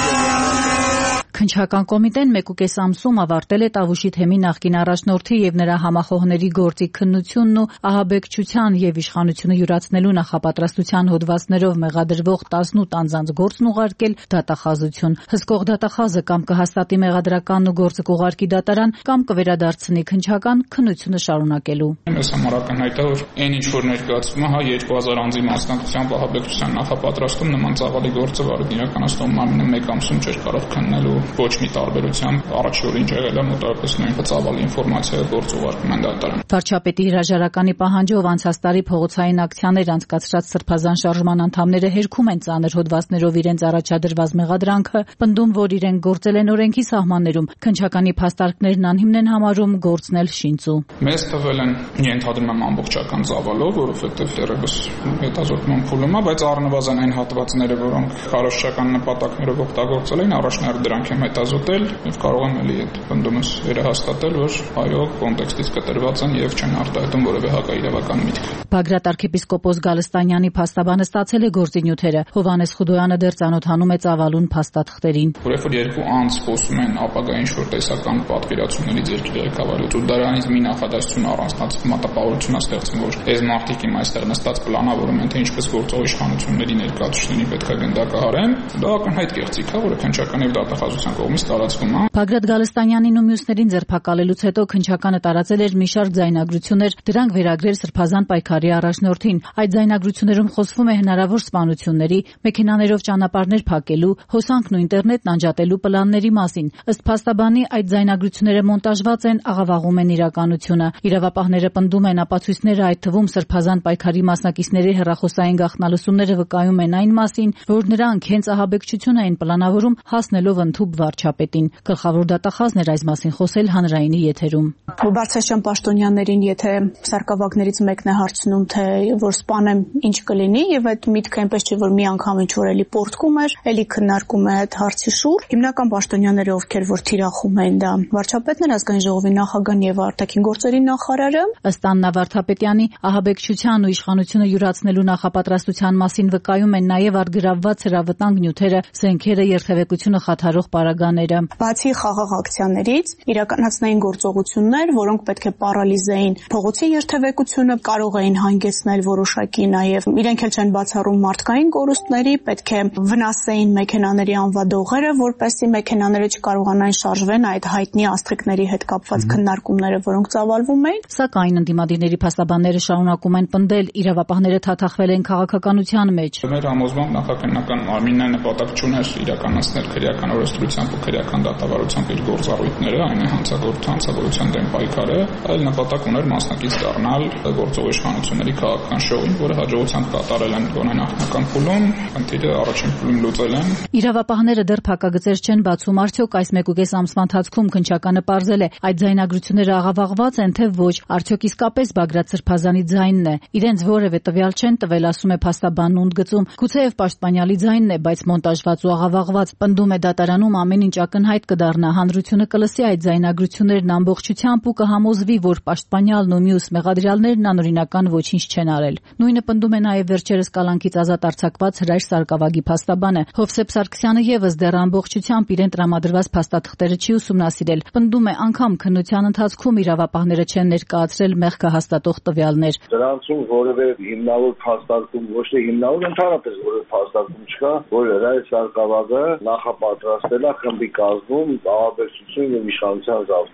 Քննչական կոմիտեն 1.5 ամսում ավարտել է Տավուշի թեմի նախկին առաջնորդի եւ նրա համախոհների գործի քննությունն ու ահաբեկչության եւ իշխանությունը յուրացնելու նախապատրաստության հոդվածներով մեղադրվող 18 անձանց գործն ուղարկել դատախազություն։ Հսկող դատախազը կամ կհաստատի մեղադրականն ու գործը կուղարկի դատարան, կամ կվերադարձնի քննչական քննությունը շարունակելու։ Այս համար ակնհայտ է, որ այն ինչ որ ներկայացվում է 2000 անձի մասնակցությամբ ահաբեկչության նախապատրաստում նման ծավալի գործը վարույթ իրականացնող մարմինը 1 ամսում չէր կարող քննելու ոչ մի տարբերությամբ առաջի օրը ինչ եղել է մոտավորապես նույն ծավալի ինֆորմացիա գործ ուղարկում են դատարան։ Վարչապետի հրաժարականի պահանջով անցած տարի փողոցային ակցիաներ անցկացրած Սրբազան շարժման անդամները հերքում են ծանր հոդվածներով իրենց առաջադրված մեղադրանքը, պնդում, որ իրենք գործել են օրենքի սահմաններում, քննչականի փաստարկներն անհիմն են համարում, գործն էլ շինծու։ Մեզ թվել են ենթադրում եմ ամբողջական ծավալով, որովհետև դեռևս հետազոտման փուլում է, բայց առնվազն այն հատվածները, որոնք քարոզչական նպատակներով օգտագործել են, առաջնահերթ դրանք եմ հետազոտել եւ կարող եմ էլի այդ պնդումս վերահաստատել, որ այո, կոնտեքստից կտրված են եւ չեն արտահայտում որևէ հակաիրավական միտք։ Բագրատ arczepiskopos Գալստանյանի փաստաբանը ստացել է գործի նյութերը։ Հովհաննես Խուդոյանը դեռ ծանոթանում է ծավալուն փաստաթղթերին։ Որովհետև երկու անձ խոսում են ապագա ինչ-որ տեսական պատկերացումներից երկրի ղեկավարից ու դրանից մի նախադասություն առանձնացып մտապահություն է ստեղծում, որ այս մարդիկ իմ այստեղ նստած պլանավորում են, թե ինչպես գործող իշխանությունների ներկայացուցիչներին պետք է գնդակահարեն։ Դա ակնհայտ կեղծիք է, որը քննչական եւ դատախազության կողմից տարածվում է։ Բագրատ Գալստանյանին ու մյուսներին ձերբակալելուց հետո քննչականը տարածել էր մի շարք ձայնագրություններ, դրանք վերագրել Սրբազան պայքարի առաջնորդին։ Այդ ձայնագրություններում խոսվում է հնարավոր սպանությունների, մեքենաներով ճանապարհներ փակելու, հոսանքն ու ինտերնետն անջատելու պլանների մասին։ Ըստ փաստաբանի, այդ ձայնագրությունները մոնտաժված են, աղավաղում են իրականությունը։ Իրավապահները պնդում են, ապացույցները, այդ թվում Սրբազան պայքարի մասնակիցների հեռախոսային գաղտնալսումները վկայում են այն մասին, որ նրանք հենց ահաբեկչություն էին պլանավորում հասնելով ընդհուպ վարչապետին։ Գլխավոր դատախազն էր այս մասին խոսել հանրայինի եթերում։ Բարձրաստիճան պաշտոնյաներին, եթե սարկավագներից մեկն է հարցնում, թե որ սպանեմ ինչ կլինի, եւ այդ միտքը այնպես չէ, որ մի անգամ ինչ որ էլի պորտկում էր, էլի քննարկում է այդ հարցի շուրջ։ Հիմնական պաշտոնյաները, ովքեր որ թիրախում էին, դա վարչապետն էր, ազգային ժողովի նախագահն եւ արտաքին գործերի նախարարը։ Ըստ Աննա Վարդապետյանի, ահաբեկչության ու իշխանությունը յուրացնելու նախապատրաստության մասին վկայում են նաեւ արգրավված հրավտանգ նյութերը, զենքերը, երթևեկությունը խաթարող պարագաները։ Բացի խաղաղ ակցիաներից իրականացնային գործողություններ, որոնք պետք է պարալիզեին փողոցի երթևեկությունը, կարող էին հանգեցնել որոշակի նաև իրենք էլ չեն բացառում մարդկային կորուստների, պետք է վնասեին մեքենաների անվադողերը, որպեսզի մեքենաները չկարողանային շարժվեն այդ հայտնի աստղիկների հետ կապված քննարկումները, որոնք ծավալվում էին։ Սակայն ընդդիմադիրների փաստաբանները շարունակում են պնդել, իրավապահները թաթախվել են քաղաքականության մեջ։ Մեր համոզմամբ նախաքննական մարմինն նպատակ չուներ իրականացնել քրեական օրենսդրությամբ ու քրեական դատավարությամբ իր գործառույթները, այն է հանցագործության դեմ պայքարը, այլ նպատակ ուներ մասնակից դառնալ գործող իշխանությունների քաղաքական շոուին, որը հաջողությամբ կատարել են գոնե նախնական փուլում, խնդիրը առաջին փուլում լուծել են։ Իրավապահները դեռ փակագծեր չեն բացում, արդյոք այս 1.5 ամսվա ընթացքում քննչականը պարզել է, այդ ձայնագրությունները աղավաղված են, թե ոչ, արդյոք իսկապես Բագրատ Սրբազանի ձայնն է։ Իրենց որևէ տվյալ չեն տվել, ասում է փաստաբանն ընդգծում։ Գուցեև պաշտպանյալի ձայնն է, բայց մոնտաժված ու աղավաղված, պնդում է դատարանում ամեն ինչ ակնհայտ կդառնա, հանրությունը կլսի այդ ձայնագրություններն ամբողջությամբ ու կհամոզվի, որ պաշտպանյալն ու մյուս մեղադրյալներն անօրինական ոչինչ չեն արել։ Նույնը պնդում է նաև վերջերս կալանքից ազատ արձակված Հրայր Սարգսակյանի փաստաբանը։ Հովսեփ Սարգսյանը եւս դեռ ամբողջությամբ իրեն տրամադրված փաստաթղթերը չի ուսումնասիրել։ Պնդում է, անգամ քննության ընթացքում իրավապահները չեն ներկայացրել մեղքը հաստատող տվյալներ։ Դրանցում որևէ հիմնավոր փաստարկում, ոչ թե հիմնավոր, ընդհանրապես որևէ փաստարկում չկա, որ Հրայր Սարգսակյանը նախապատրաստել է խմբի կազմում ահաբեկչություն եւ իշխանության զավթում։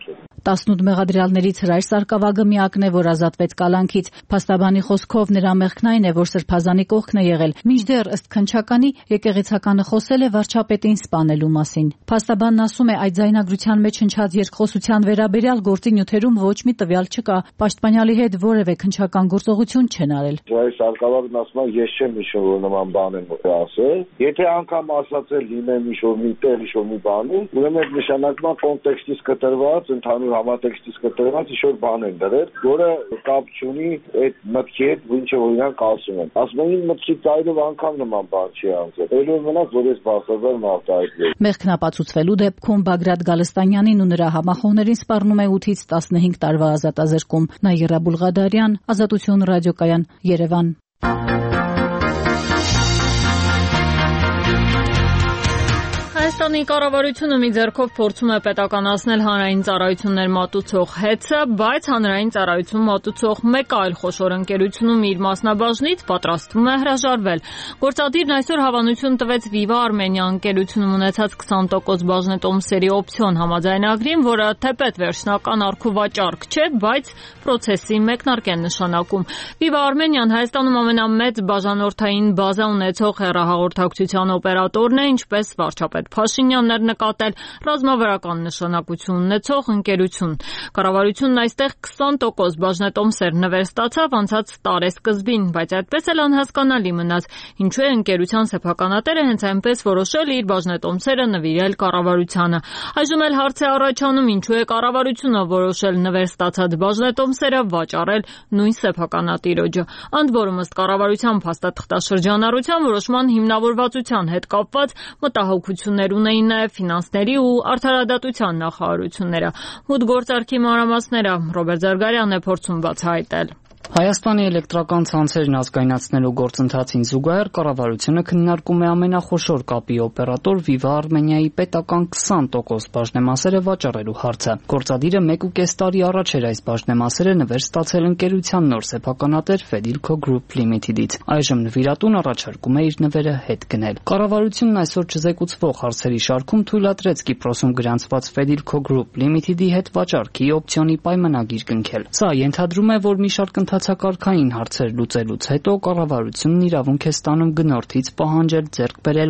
18 մեղադրյալներից Հրայր Սարգսակյանը միակն է, որ ազատվեց կալանքից։ Փաստաբանի խոսքով նրա մեղքն այն է, որ Սրբազանի կողքն է եղել։ Մինչդեռ ըստ քննչականի եկեղեցականը խոսել է վարչապետին սպանելու մասին։ Փաստաբանն ասում է, այդ ձայնագրության մեջ հնչած երկխոսության վերաբերյալ գործի նյութերում ոչ մի տվյալ չկա։ Պաշտպանյալի հետ որևէ քննչական գործողություն չեն արել։ Հրայր Սարգսակյանն ասում է, ես չեմ հիշում, որ նման բան եմ ասել։ Եթե անգամ ասացել լինեմ ինչ-որ մի տեղ, ինչ-որ մի բանի, ուրեմն այդ նշանակում է կոնտեքստից կտրված, ընդհանուր համատեքստից կտրված ինչ-որ բան են դրել, որը կապ չունի այդ մտքի հետ, ինչը որ իրանք ասում են։ Ասում են մտքի ծայրով անգամ նման բան չի անցել։ Այլով մնաց, որ ես բացարձակ մարտահայտվել։ Մեղքն ապացուցվելու դեպքում Բագրատ Գալստանյանին ու նրա համախոհներին սպառնում է 8-ից 15 տարվա ազատազրկում։ Նաիրա Բուլղադարյան, Ազատություն ռադիոկայան, Երևան։ Հայաստանի կառավարությունը մի ձեռքով փորձում է պետականացնել հանրային ծառայություններ մատուցող ՀԵՑ-ը, բայց հանրային ծառայություն մատուցող մեկ այլ խոշոր ընկերությունում իր մասնաբաժնից պատրաստվում է հրաժարվել։ Գործադիրն այսօր հավանություն տվեց Viva Armenia ընկերությունում ունեցած 20% բաժնետոմսերի օպցիոն համաձայնագրին, որը թեպետ վերջնական առքու վաճառք չէ, բայց պրոցեսի մեկնարկ է նշանակում։ Viva Armenia-ն Հայաստանում ամենամեծ բաժանորդային բազա ունեցող հեռահաղորդակցության օպերատորն է, ինչպես վարչապետ Փաշինյանն էր նկատել, ռազմավարական նշանակություն ունեցող ընկերություն։ Կառավարությունն այստեղ 20% բաժնետոմսեր նվեր ստացավ անցած տարեսկզբին, բայց այդպես էլ անհասկանալի մնաց, ինչու է ընկերության սեփականատերը հենց այնպես որոշել իր բաժնետոմսերը նվիրել կառավարությանը։ Այժմ էլ հարց է առաջանում, ինչու է կառավարությունը որոշել նվեր ստացած բաժնետոմսերը վաճառել նույն սեփականատիրոջը։ Ընդ որում ըստ կառավարության փաստաթղթաշրջանառության որոշման հիմնավորվածության հետ կապված մտահոգություններ ունեին նաև ֆինանսների ու արդարադատության նախարարությունները։ Մուտգործարքի մանրամասները Ռոբերտ Զարգարյանն է փորձում բացահայտել։ Հայաստանի էլեկտրական ցանցերն ազգայնացնելու գործընթացին զուգահեռ կառավարությունը քննարկում է ամենախոշոր կապի օպերատոր Viva Armenia-ի պետական 20% բաժնեմասերը վաճառելու հարցը։ Գործադիրը 1.5 տարի առաջ էր այս բաժնեմասերը նվեր ստացել ընկերության նոր սեփականատեր Fedilco Group Limited-ից։ Այժմ նվիրատուն առաջարկում է իր նվերը հետ գնել։ Կառավարությունն այսօր չզեկուցվող հարցերի շարքում թույլատրեց Կիպրոսում գրանցված Fedilco Group Limited-ի հետ վաճառքի օպցիոնի պայմանագիր կնքել։ Սա ենթադրում է, որ մի շարք ընթացակարգային հարցեր լուծելուց հետո կառավարությունն իրավունք է ստանում գնորդից պահանջել ձեռք բերել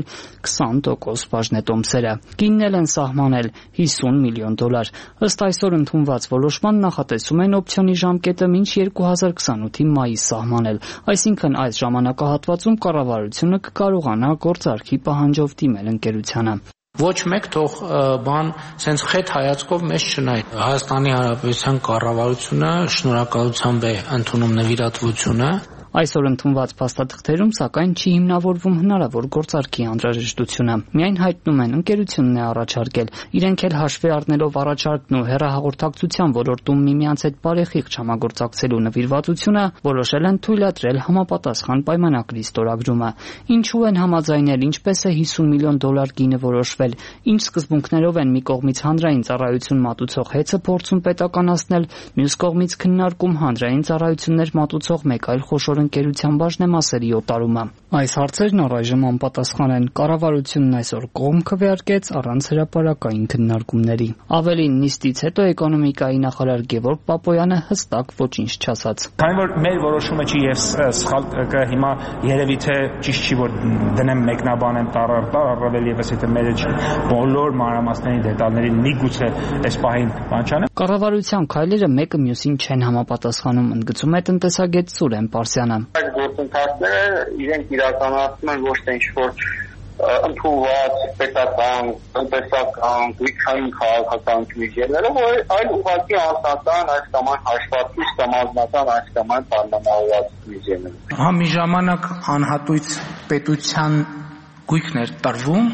20% բաժնետոմսերը։ Գինն են սահմանել $50 միլիոն։ Ըստ այսօր ընդունված որոշման նախատեսում են օպցիոնի ժամկետը մինչ 2028-ի մայիս սահմանել, այսինքն այս ժամանակահատվածում կառավարությունը կկարողանա գործարքի պահանջով դիմել ընկերությանը։ Ոչ մեկ թող բան սենց խետ հայացքով մեզ չնայ։ Հայաստանի Հանրապետության կառավարությունը շնորհակալությամբ է ընդունում նվիրատվությունը։ Այսօր ընդունված փաստաթղթերում սակայն չի հիմնավորվում հնարավոր գործարքի անհրաժեշտությունը։ Միայն հայտնում են ընկերությունն է առաջարկել։ Իրենք էլ հաշվի առնելով առաջարկն ու հեռահաղորդակցության ոլորտում միմյանց հետ բարեխիղճ համագործակցելու նվիրվածությունը, որոշել են թույլատրել համապատասխան պայմանագրի ստորագրումը։ Ինչու են համաձայնել, ինչպես է $50 միլիոն գինը որոշվել, ինչ սկզբունքներով են մի կողմից հանրային ծառայություն մատուցող ՀԵՑ-ը փորձում պետականացնել, մյուս կողմից քննարկում հանրային ծառայություններ մատուցող մեկ այլ խոշոր ընկերության բաժնեմասերի օտարումը։ Այս հարցերն առայժմ անպատասխան են։ Կառավարությունն այսօր կողմ քվեարկեց առանց հրապարակային քննարկումների։ Ավելին, նիստից հետո էկոնոմիկայի նախարար Գևորգ Պապոյանը հստակ ոչինչ չասաց։ Քանի որ մեր որոշումը չի եւ սխալ հիմա երևի թե ճիշտ չի որ դնեմ մեկնաբանեմ առավել եւս եթե մեր բոլոր մանրամասների դետալներին միգուցե այս պահին բան չանեմ։ Կառավարության քայլերը մեկը մյուսին չեն համապատասխանում, ընդգծում է տնտեսագետ Սուրեն Պարսյանը։ Այս գործընթացները իրենք իրականացնում են ոչ թե ինչ-որ ընդունված պետական, տնտեսական, գույքային քաղաքական միջոցներով, այլ ուղղակի անձնական այս կամ այն հաշվարկիչ կամ անձնական այս կամ այն պայմանավորված միջոցներով։ Հա մի ժամանակ անհատույց պետության գույքն էր տրվում,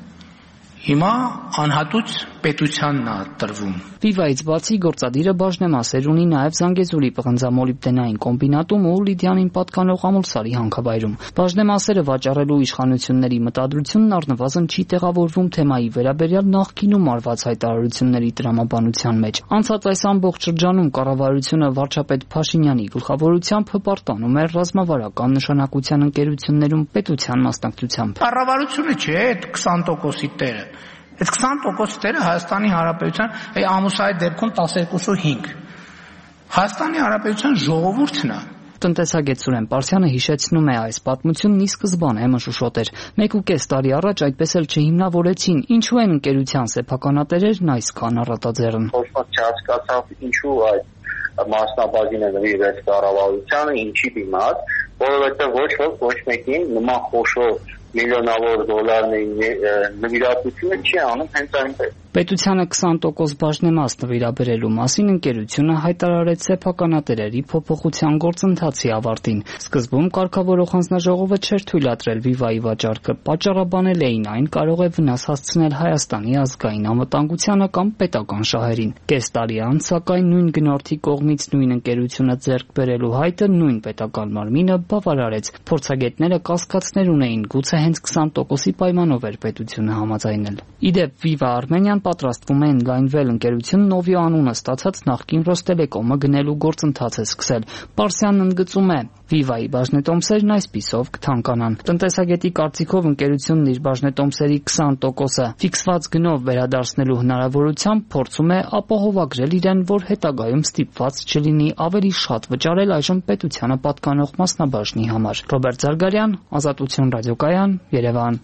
հիմա անհատույց պետությանն է տրվում։ Viva-ից բացի գործադիրը բաժնեմասեր ունի նաև Զանգեզուրի պղնձամոլիբդենային կոմբինատում ու Լիդիանին պատկանող Ամուլսարի հանքավայրում։ Բաժնեմասերը վաճառելու իշխանությունների մտադրությունն առնվազն չի տեղավորվում թեմայի վերաբերյալ նախկինում արված հայտարարությունների տրամաբանության մեջ։ Անցած այս ամբողջ շրջանում կառավարությունը վարչապետ Փաշինյանի գլխավորությամբ հպարտանում էր ռազմավարական նշանակության ընկերություններում պետության մասնակցությամբ։ Կառավարությունը չէ այդ 20%-ի տերը։ Այդ 20% դերը Հայաստանի Հանրապետության ամուսայի դեպքում 12.5 Հայաստանի Հանրապետության ժողովուրդն է։ Տնտեսագետ Սուրեն Պարսյանը հիշեցնում է այս պատմությունն ի սկզբանե մշուշոտ էր։ 1.5 տարի առաջ այդպես էլ չհիմնավորեցին, ինչու են ընկերության սեփականատերերն այսքան առատաձեռն։ Ոչ ոք չհասկացավ ինչու այդ մասնաբաժինը նվիրվեց կառավարությանը, ինչի դիմաց, որովհետև ոչ մեկին նման խոշոր միլիոնավոր դոլարների նվիրատվությունը չի անում հենց այնպես։ Պետությանը 20% բաժնեմաս նվիրաբերելու մասին ընկերությունը հայտարարեց սեփականատերերի փոփոխության գործընթացի ավարտին։ Սկզբում կարգավորող հանձնաժողովը չէր թույլատրել Viva-ի վաճառքը, պատճառաբանել էին այն կարող է վնաս հասցնել Հայաստանի ազգային անվտանգությանը կամ պետական շահերին։ Կես տարի անց, սակայն նույն գնորդի կողմից նույն ընկերությունը ձեռք բերելու հայտը նույն պետական մարմինը բավարարեց։ Փորձագետները կասկածներ ունեին, գուցե հենց 20%-ի պայմանով էր պետությունը համաձայնել։ Իդեպ Viva Armenian պատրաստվում է ընդլայնվել, ընկերությունն Novio անունը ստացած նախկին Ռոստելեկոմը գնելու գործընթաց է սկսել։ Պարսյանն ընդգծում է, Viva-ի բաժնետոմսերն այսպիսով կթանկանան։ Տնտեսագետի կարծիքով ընկերությունն իր բաժնետոմսերի 20%-ը ֆիքսված գնով վերադարձնելու հնարավորությամբ փորձում է ապահովագրել իրեն, որ հետագայում ստիպված չլինի ավելի շատ վճարել այժմ պետությանը պատկանող մասնաբաժնի համար։ Ռոբերտ Զարգարյան, Ազատություն ռադիոկայան, Երևան։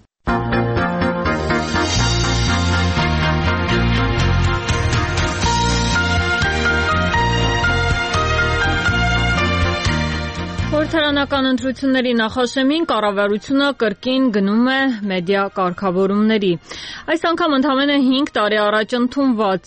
Խորհրդարանական ընտրությունների նախաշեմին կառավարությունը կրկին գնում է մեդիա կարգավորումների։ Այս անգամ ընդամենը 5 տարի առաջ ընդունված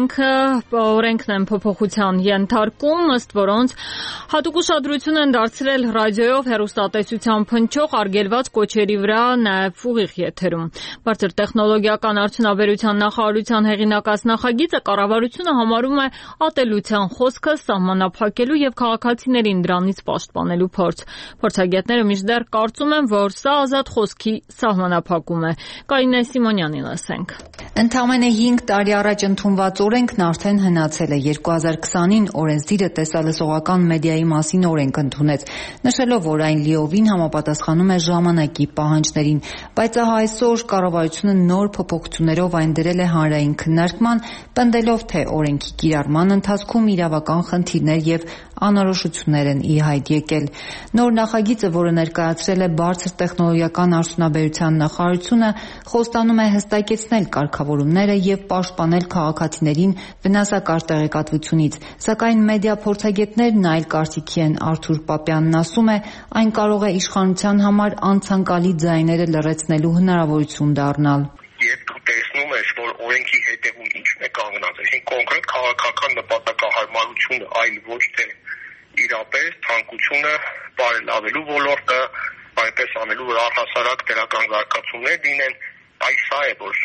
օրենքն են փոփոխության ենթարկում, ըստ որոնց հատուկ ուշադրություն են դարձրել ռադիոյով հեռուստատեսության փնչող արգելված կոչերի վրա, նաև ուղիղ եթերում։ Բարձր տեխնոլոգիական արդյունաբերության նախարարության հեղինակած նախագիծը կառավարությունը համարում է ատելության խոսքը սահմանափակելու եւ քաղաքացիներին դրանից պաշտպանելու փորձ։ Փորձագետները մինչդեռ կարծում են, որ սա ազատ խոսքի սահմանափակում է։ Կարինե Սիմոնյանին լսենք։ Ընդամենը 5 տարի առաջ ընդունված օրենքն արդեն հնացել է։ 2020-ին օրենսդիրը տեսալսողական մեդիայի մասին օրենք ընդունեց, նշելով, որ այն լիովին համապատասխանում է ժամանակի պահանջներին, բայց ահա այսօր կառավարությունը նոր փոփոխություններով այն դրել է հանրային քննարկման, պնդելով, թե օրենքի կիրառման ընթացքում իրավական խնդիրներ եւ անորոշություններ են ի հայտ եկել։ Նոր նախագիծը, որը ներկայացրել է բարձր տեխնոլոգիական արդյունաբերության նախարարությունը, խոստանում է հստակեցնել կարգավորումները եւ պաշտպանել քաղաքացիներին վնասակար տեղեկատվությունից, սակայն մեդիա փորձագետներն այլ կարծիքի են։ Արթուր Պապյանն ասում է, այն կարող է իշխանության համար անցանկալի ձայները լռեցնելու հնարավորություն դառնալ։ Երբ դու տեսնում ես, որ օրենքի հետևում ինչն է կանգնած, այսինքն կոնկրետ քաղաքական նպատակահարմարությունը, այլ ոչ թե իրապես ցանկությունը բարելավելու ոլորտը, այնպես անելու, որ առհասարակ դրական զարգացումներ լինեն, այս սա է, որ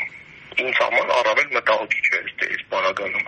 ինձ համար առավել մտահոգիչ է այս բանալանում։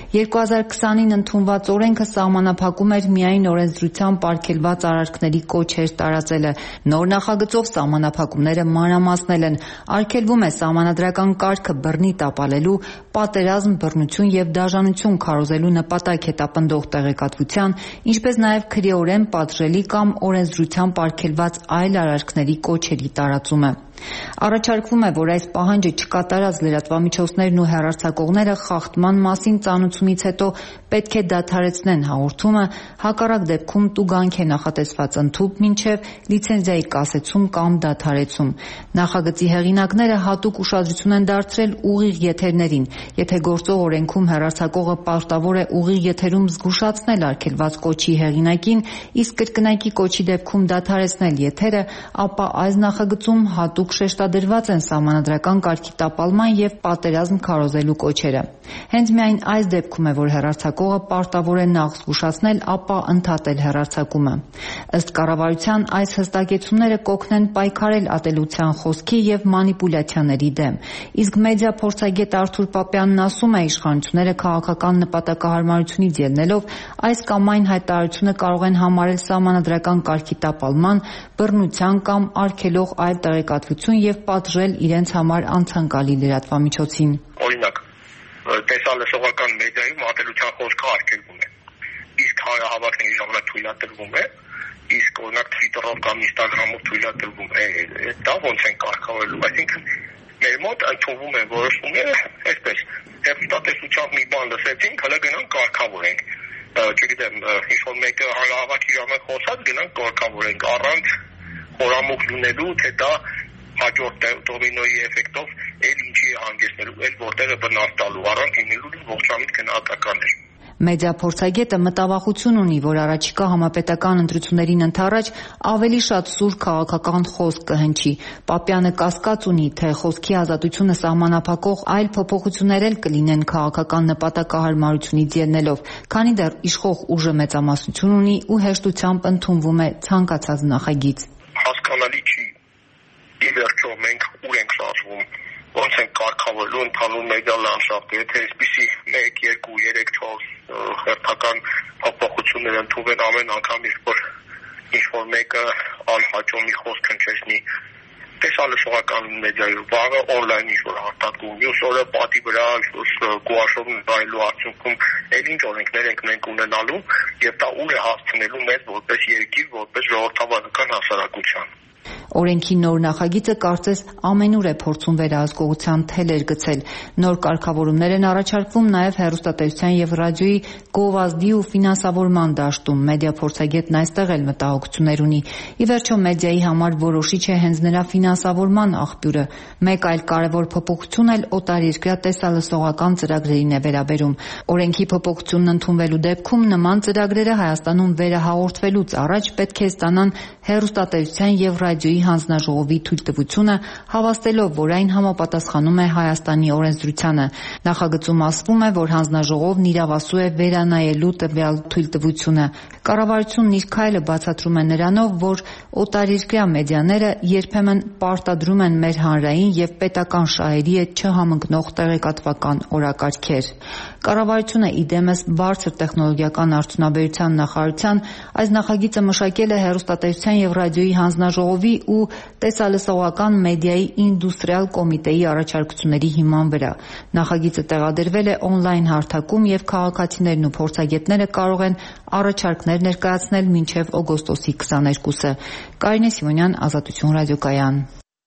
2020-ին ընդունված օրենքը սահմանափակում էր միայն օրենսդրությամբ արգելված արարքների կոչեր տարածելը։ Նոր նախագծով սահմանափակումները մանրամասնել են։ Արգելվում է սահմանադրական կարգը բռնի տապալելու, պատերազմ, բռնություն եւ դաժանություն քարոզելու նպատակ հետապնդող տեղեկատվության, ինչպես նաեւ քրեորեն պատժելի կամ օրենսդրությամբ արգելված այլ արարքների կոչերի տարածումը։ Առաջարկվում է, որ այս պահանջը չկատարած լրատվամիջոցներն ու հեռարձակողները խախտման մասին ծանոթությունից հետո պետք է դադարեցնեն հաղորդումը, հակառակ դեպքում տուգանք է նախատեսված ընդհուպ մինչև լիցենզիայի կասեցում կամ դադարեցում։ Նախագծի հեղինակները հատուկ ուշադրություն են դարձրել ուղիղ եթերներին։ Եթե գործող օրենքում հեռարձակողը պարտավոր է ուղիղ եթերում զգուշացնել արգելված կոչի հեղինակին, իսկ կրկնակի կոչի դեպքում դադարեցնել եթերը, ապա այս նախագծում հատուկ շեշտադրված են սահմանադրական կարգի տապալման եւ պատերազմ քարոզելու կոչերը։ Հենց միայն այս դեպքում է, որ հեռարձակողը պարտավոր է նախ զգուշացնել, ապա ընդհատել հեռարձակումը։ Ըստ կառավարության այս հստակեցումները կօգնեն պայքարել ատելության խոսքի եւ մանիպուլյացիաների դեմ։ Իսկ մեդիա փորձագետ Արթուր Պապյանն ասում է, իշխանությունները քաղաքական նպատակահարմարությունից ելնելով այս կամ այն հայտարարությունը կարող են համարել սահմանադրական կարգի տապալման, բռնության կամ արգելող այլ տեղեկատվություն եւ պատժել իրենց համար անցանկալի լրատվամիջոցին։ Օրինակ, տեսալսողական մեդիայում ատելության խոսքը արգելվում է, իսկ հանրահավաքների ժամանակ թույլատրվում է, իսկ օրինակ Twitter-ով կամ Instagram-ով թույլատրվում է, դա ոնց են կարգավորելու, այսինքն մեր մոտ ընդունվում են որոշումները այսպես հերթատեսությամբ մի բան լսեցինք, հələ գնանք կարգավորենք, չգիտեմ, ինչ-որ մեկը հանրահավաք իրավունք խոսած գնանք կարգավորենք առանց խորամուխ լինելու, թե դա հաջորդ դոմինոյի էֆեկտով էլ ինչի է հանգեցնելու, էլ որտեղը վնաս տալու, առանց լինելու ողջամիտ գնահատականներ։ Մեդիափորձագետը մտավախություն ունի, որ առաջիկա համապետական ընտրություններին ընդառաջ ավելի շատ սուր քաղաքական խոսք կհնչի։ Պապյանը կասկած ունի, թե խոսքի ազատությունը սահմանափակող այլ փոփոխություններ էլ կլինեն քաղաքական նպատակահարմարությունից ելնելով, քանի դեռ իշխող ուժը մեծամասնություն ունի ու հեշտությամբ ընդունվում է ցանկացած նախագիծ։ Հասկանալի չի, ի վերջո մենք ուր ենք շարժվում, ոնց ենք կարգավորելու ընդհանուր մեդիա լանդշաֆտը, եթե այսպիսի 1, 2, 3, 4 հերթական փոփոխություններ ընդունվեն ամեն անգամ, երբ որ ինչ-որ մեկը անհաջող մի խոսք հնչեցնի տեսալսողական մեդիայով, վաղը օնլայն ինչ-որ հարթակում, մյուս օրը պատի վրա գուաշով նայելու արդյունքում էլ ինչ օրենքներ ենք մենք ունենալու եւ դա ուր է հասցնելու մեզ որպես երկիր, որպես ժողովրդավարական հասարակության։ Օրենքի նոր նախագիծը կարծես ամենուր է փորձում վերահսկողության թելեր գցել։ Նոր կարգավորումներ են առաջարկվում նաև հեռուստատեսության եւ ռադիոյի գովազդի ու ֆինանսավորման դաշտում։ Մեդիափորձագետն այստեղ էլ մտահոգություններ ունի։ Ի վերջո մեդիայի համար որոշիչ է հենց նրա ֆինանսավորման աղբյուրը։ Մեկ այլ կարևոր փոփոխություն էլ օտարերկրյա տեսալսողական ծրագրերին է վերաբերում։ Օրենքի փոփոխությունն ընդունվելու դեպքում նման ծրագրերը Հայաստանում վերահաղորդվելուց առաջ պետք է ստանան հեռուստատեսության եւ ռադիոյի հանձնաժողովի թույլտվությունը, հավաստելով, որ այն համապատասխանում է Հայաստանի օրենսդրությանը։ Նախագծում ասվում է, որ հանձնաժողովն իրավասու է վերանայելու տվյալ թույլտվությունը։ Կառավարությունն իր քայլը բացատրում է նրանով, որ օտարերկրյա մեդիաները երբեմն պարտադրում են մեր հանրային եւ պետական շահերի հետ չհամընկնող տեղեկատվական օրակարգեր։ Կառավարությունը իդեմս բարձր տեխնոլոգիական արդյունաբերության նախարարության այս նախագիծը մշակել է հեռուստատեսության եւ ռադիոյի հանձնաժողովի ու տեսալսողական մեդիայի ինդուստրիալ կոմիտեի առաջարկությունների հիման վրա։ Նախագիծը տեղադրվել է օնլայն հարթակում եւ քաղաքացիներն ու փորձագետները կարող են առաջարկներ ներկայացնել մինչեւ օգոստոսի 22-ը։ Կարինե Սիմոնյան, Ազատություն ռադիոկայան։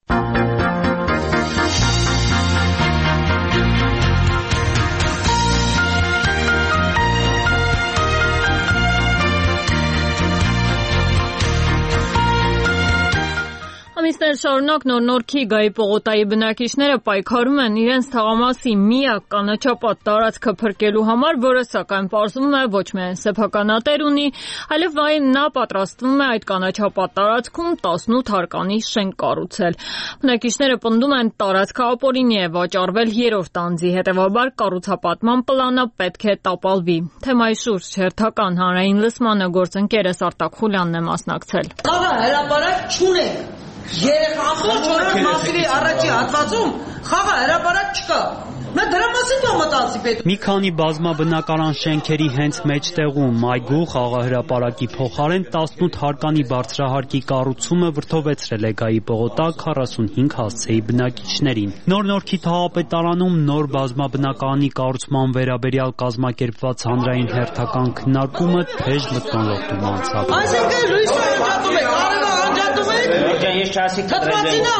Ամիսներ շարունակ Նոր-Նորքի Գայի պողոտայի բնակիչները պայքարում են իրենց թաղամասի միակ կանաչապատ տարածքը փրկելու համար, որը սակայն պարզվում է ոչ միայն սեփականատեր ունի, այլև նա պատրաստվում է այդ կանաչապատ տարածքում 18 հարկանի շենք կառուցել։ Բնակիչները պնդում են, տարածքը ապօրինի է վաճառվել 3-րդ անձի, հետևաբար կառուցապատման պլանը պետք է տապալվի։ Թեմայի շուրջ հերթական հանրային լսմանը գործընկերս Արտակ Խուլյանն է մասնակցել։ Հրապարակ չունենք։ Ամբողջ օրը մասի առաջի հատվածում խաղը հրապարակ չկա։ Նա դրա մասին մտածի պետք։ Մի քանի բազմաբնակարան շենքերի հենց մեջտեղում այգու խաղահրապարակի փոխարեն 18 հարկանի բարձրահարկի կառուցումը վրդովեցրել է Գայի պողոտա 45 հասցեի բնակիչներին։ Նոր-Նորքի թաղապետարանում նոր բազմաբնակարանի կառուցման վերաբերյալ կազմակերպված հանրային հերթական քննարկումը թեժ մթնոլորտում անցավ։ Այսինքն լույսը անջատում է, կարևը անջատում է։ Ես չասի կտրել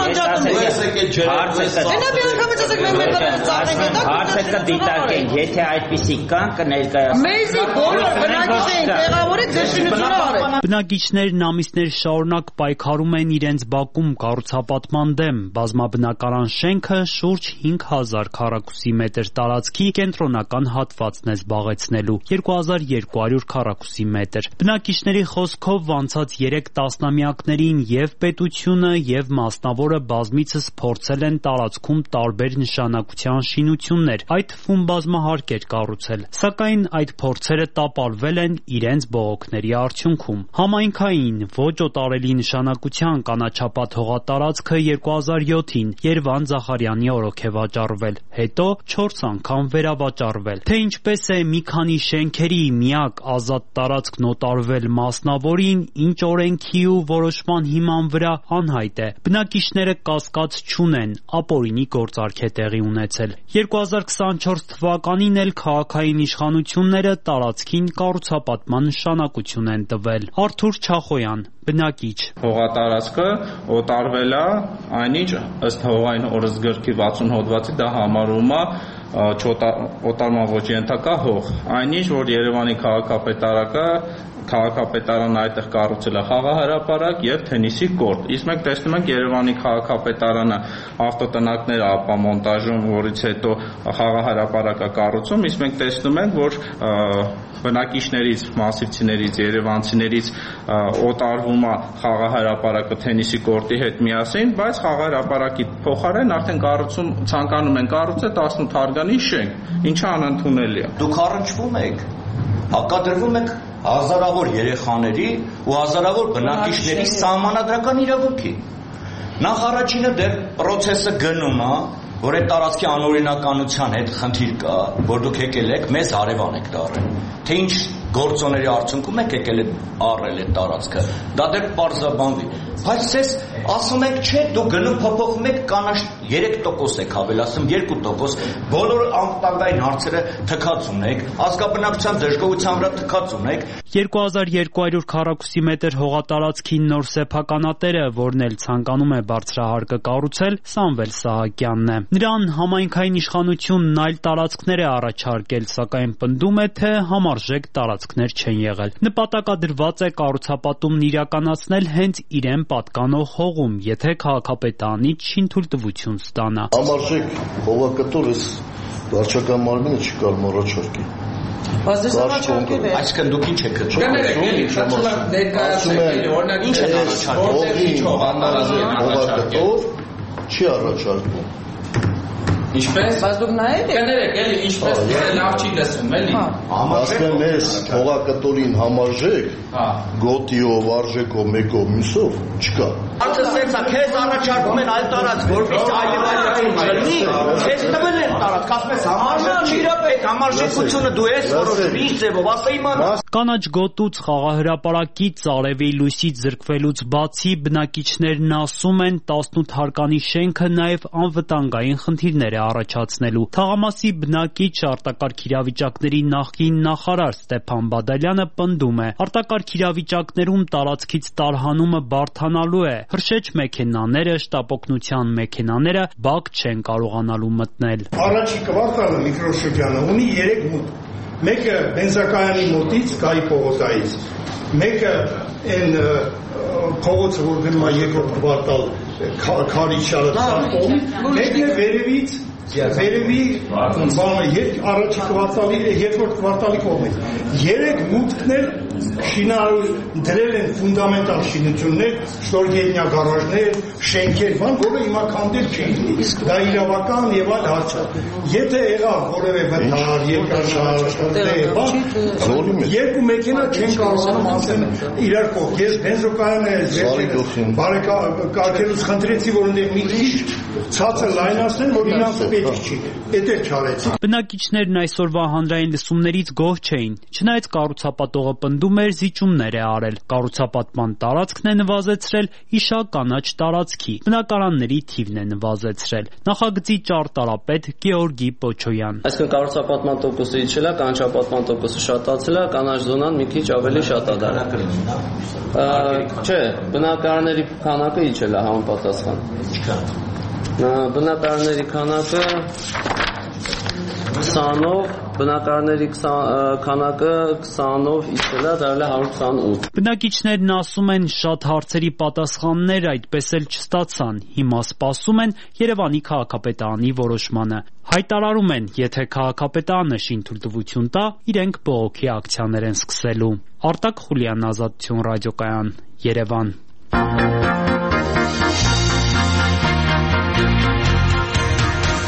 հարցը կդիտարկենք, եթե այդպիսի կան կներկայացնենք։ Մեզի բոլոր բնակիչներին տեղավորեք ձերշինությունը արեք։ Բնակիչներն ամիսներ շարունակ պայքարում են իրենց բակում կառուցապատման դեմ։ Բազմաբնակարան շենքը շուրջ 5000 քառակուսի մետր տարածքի կենտրոնական հատվածն է զբաղեցնելու 2200 քառակուսի մետր։ Բնակիչների խոսքով անցած 3 տասնամյակներին եւ պետությունը եւ մասնավորը բազմիցս փորձել են տարածքում տարբեր նշանակության շինություններ, այդ թվում բազմահարկեր կառուցել, սակայն այդ փորձերը տապալվել են իրենց բողոքների արդյունքում։ Համայնքային ոչ օտարելի նշանակության կանաչապատ հողատարածքը 2007-ին Երվան Զախարյանի օրոք է վաճառվել, հետո 4 անգամ վերավաճառվել։ Թե ինչպես է մի քանի շենքերի միակ ազատ տարածքն օտարվել մասնավորին, ինչ օրենքի ու որոշման հիման նման վրա անհայտ է։ Բնակիչները կասկած չունեն, ապօրինի գործարք է տեղի ունեցել։ 2024 թվականին էլ քաղաքային իշխանությունները տարածքին կառուցապատման նշանակություն են տվել։ Արթուր Չախոյան, բնակիչ։ Հողատարածքը օտարվել է, այնինչ ըստ հողային օրենսգրքի 60 հոդվածի դա համարվում է օտարման ոճի ենթակա հող, այնինչ որ Երևանի քաղաքապետարանը այդտեղ կառուցել է խաղահրապարակ եւ թենիսի կորտ։ Իսկ մենք տեսնում ենք Երևանի քաղաքապետարանը ավտոտնակները ապամոնտաժում, որից հետո խաղահրապարակը կառուցում, իսկ մենք տեսնում ենք, որ բնակիչներից, մասիվցիներից, երևանցիներից օտարվում է խաղահրապարակը թենիսի կորտի հետ միասին, բայց խաղահրապարակի փոխարեն արդեն ցանկանում են կառուցել 18 հարգանի շենք, ինչը անընդունելի է։ Դուք առնչվում եք, հակադրվում եք հազարավոր երեխաների ու հազարավոր բնակիչների սահմանադրական իրավունքի։ Նախ առաջինը դեռ process-ը գնում է, որ այդ տարածքի անօրինականության հետ խնդիր կա, որ դուք եկել եք, մեզ հարևան եք դառել։ Թե ինչ գործոնների արդյունքում եք եկել առել այդ տարածքը, դա դեռ պարզաբանվի։ Բայց ես ասում եք, չէ, դուք գնում փոփոխում եք կանաչ 3% եք հավելացնում 2%, բոլոր անվտանգային հարցերը թքած ունեք, ազգաբնակության դժգոհության վրա թքած ունեք։ 2200 քառակուսի մետր հողատարածքի նոր սեփականատերը, որն էլ ցանկանում է բարձրահարկը կառուցել, Սամվել Սահակյանն է։ Նրան համայնքային իշխանությունն այլ տարածքներ է առաջարկել, սակայն պնդում է, թե համարժեք տարածքներ չեն եղել։ Նպատակադրված է կառուցապատումն իրականացնել հենց իրեն պատկանող հողում, եթե քաղաքապետարանից շինթույլտվություն ստանա։ Համարժեք հողակտորս վարչական մարմինը չի կարող առաջարկի։ Այսինքն դուք ինչ եք ասում հողակտոր չի առաջարկում։ Ինչպես? Բայց դուք նայեք կներեք, էլի ինչպես լավ չի լսում, էլի։ Ասեմ ես հողակտորին համարժեք, գոտիով, արժեքով, մեկով, մյուսով չկա։ Արդյոք սենց է, քեզ առաջարկում են այլ տարածք, որպես այլևայրացում չլինի, քեզ տվել են տարածք, ասում ես համարժեք չի իրապետ, համարժեքությունը դու ես որոշում, ինչ ձևով, ասա իմանա։ Կանաչ գոտուց, խաղահրապարակից, արևի լույսից զրկվելուց բացի բնակիչներն ասում են 18 հարկանի շենքը նաև անվտանգային խնդիրներ է առաջացնելու։ Թաղամասի բնակիչ արտակարգ իրավիճակների նախկին նախարար Ստեփան Բադալյանը պնդում է, արտակարգ իրավիճակներում տարածքից տարհանումը բարդանալու է, հրշեջ մեքենաները, շտապօգնության մեքենաները բակ չեն կարողանալու մտնել։ Առաջի կվարտալը միկրոշրջանը ունի 3 մուտք։ Մեկը բենզակայանի մոտից, Գայի փողոցայից, մեկը այն փողոցը, որ գնում է երկրորդ կվարտալ քարի շարածքով, մեկն է վերևից վերևի առաջի կվարտալի, երկրորդ կվարտալի կողմից։ 3 մուտքներ դրել են ֆունդամենտալ շինություններ, ստորգետնյա գարաժներ, շենքեր, բան, որը հիմա քանդել չի։ Դա իրավական եւ այլ հարց է։ Եթե եղավ որևէ վտար, երկու մեքենա չեն կարողանում անցնել իրար կողմ։ Ես բենզոկայանը բարեկարգելուց խնդրեցի, որ ունեն մի քիչ ցածր լայնացնեն, որ իրանց պետք չի։ Էդ էլ չարեցի։ Բնակիչներն այսօրվա հանրային լսումներից գոհ չէին։ Չնայած կառուցապատողը պնդում էր զիջումներ է արել։ Կառուցապատման տարածքն է նվազեցրել իշա կանաչ տարածքի։ Բնակարանների թիվն է նվազեցրել։ Նախագծի ճարտարապետ Գեորգի Պոչոյան։ Այսինքն կառուցապատման տոկոսը իջել է, կանաչապատման տոկոսը շատացել է, կանաչ զոնան մի քիչ ավելի շատ է դարձել։ Չէ, բնակարանների քանակը իջել է համապատասխան։ Բնակարանների քանակը 20-ով, բնակարանների քանակը 20-ով իջել է, դարձել է 128։ Բնակիչներն ասում են, շատ հարցերի պատասխաններ այդպես էլ չստացան։ Հիմա սպասում են Երևանի քաղաքապետարանի որոշմանը։ Հայտարարում են, եթե քաղաքապետարանը շինթույլտվություն տա, իրենք բողոքի ակցիաներ են սկսելու։ Արտակ Խուլյան, Ազատություն ռադիոկայան, Երևան։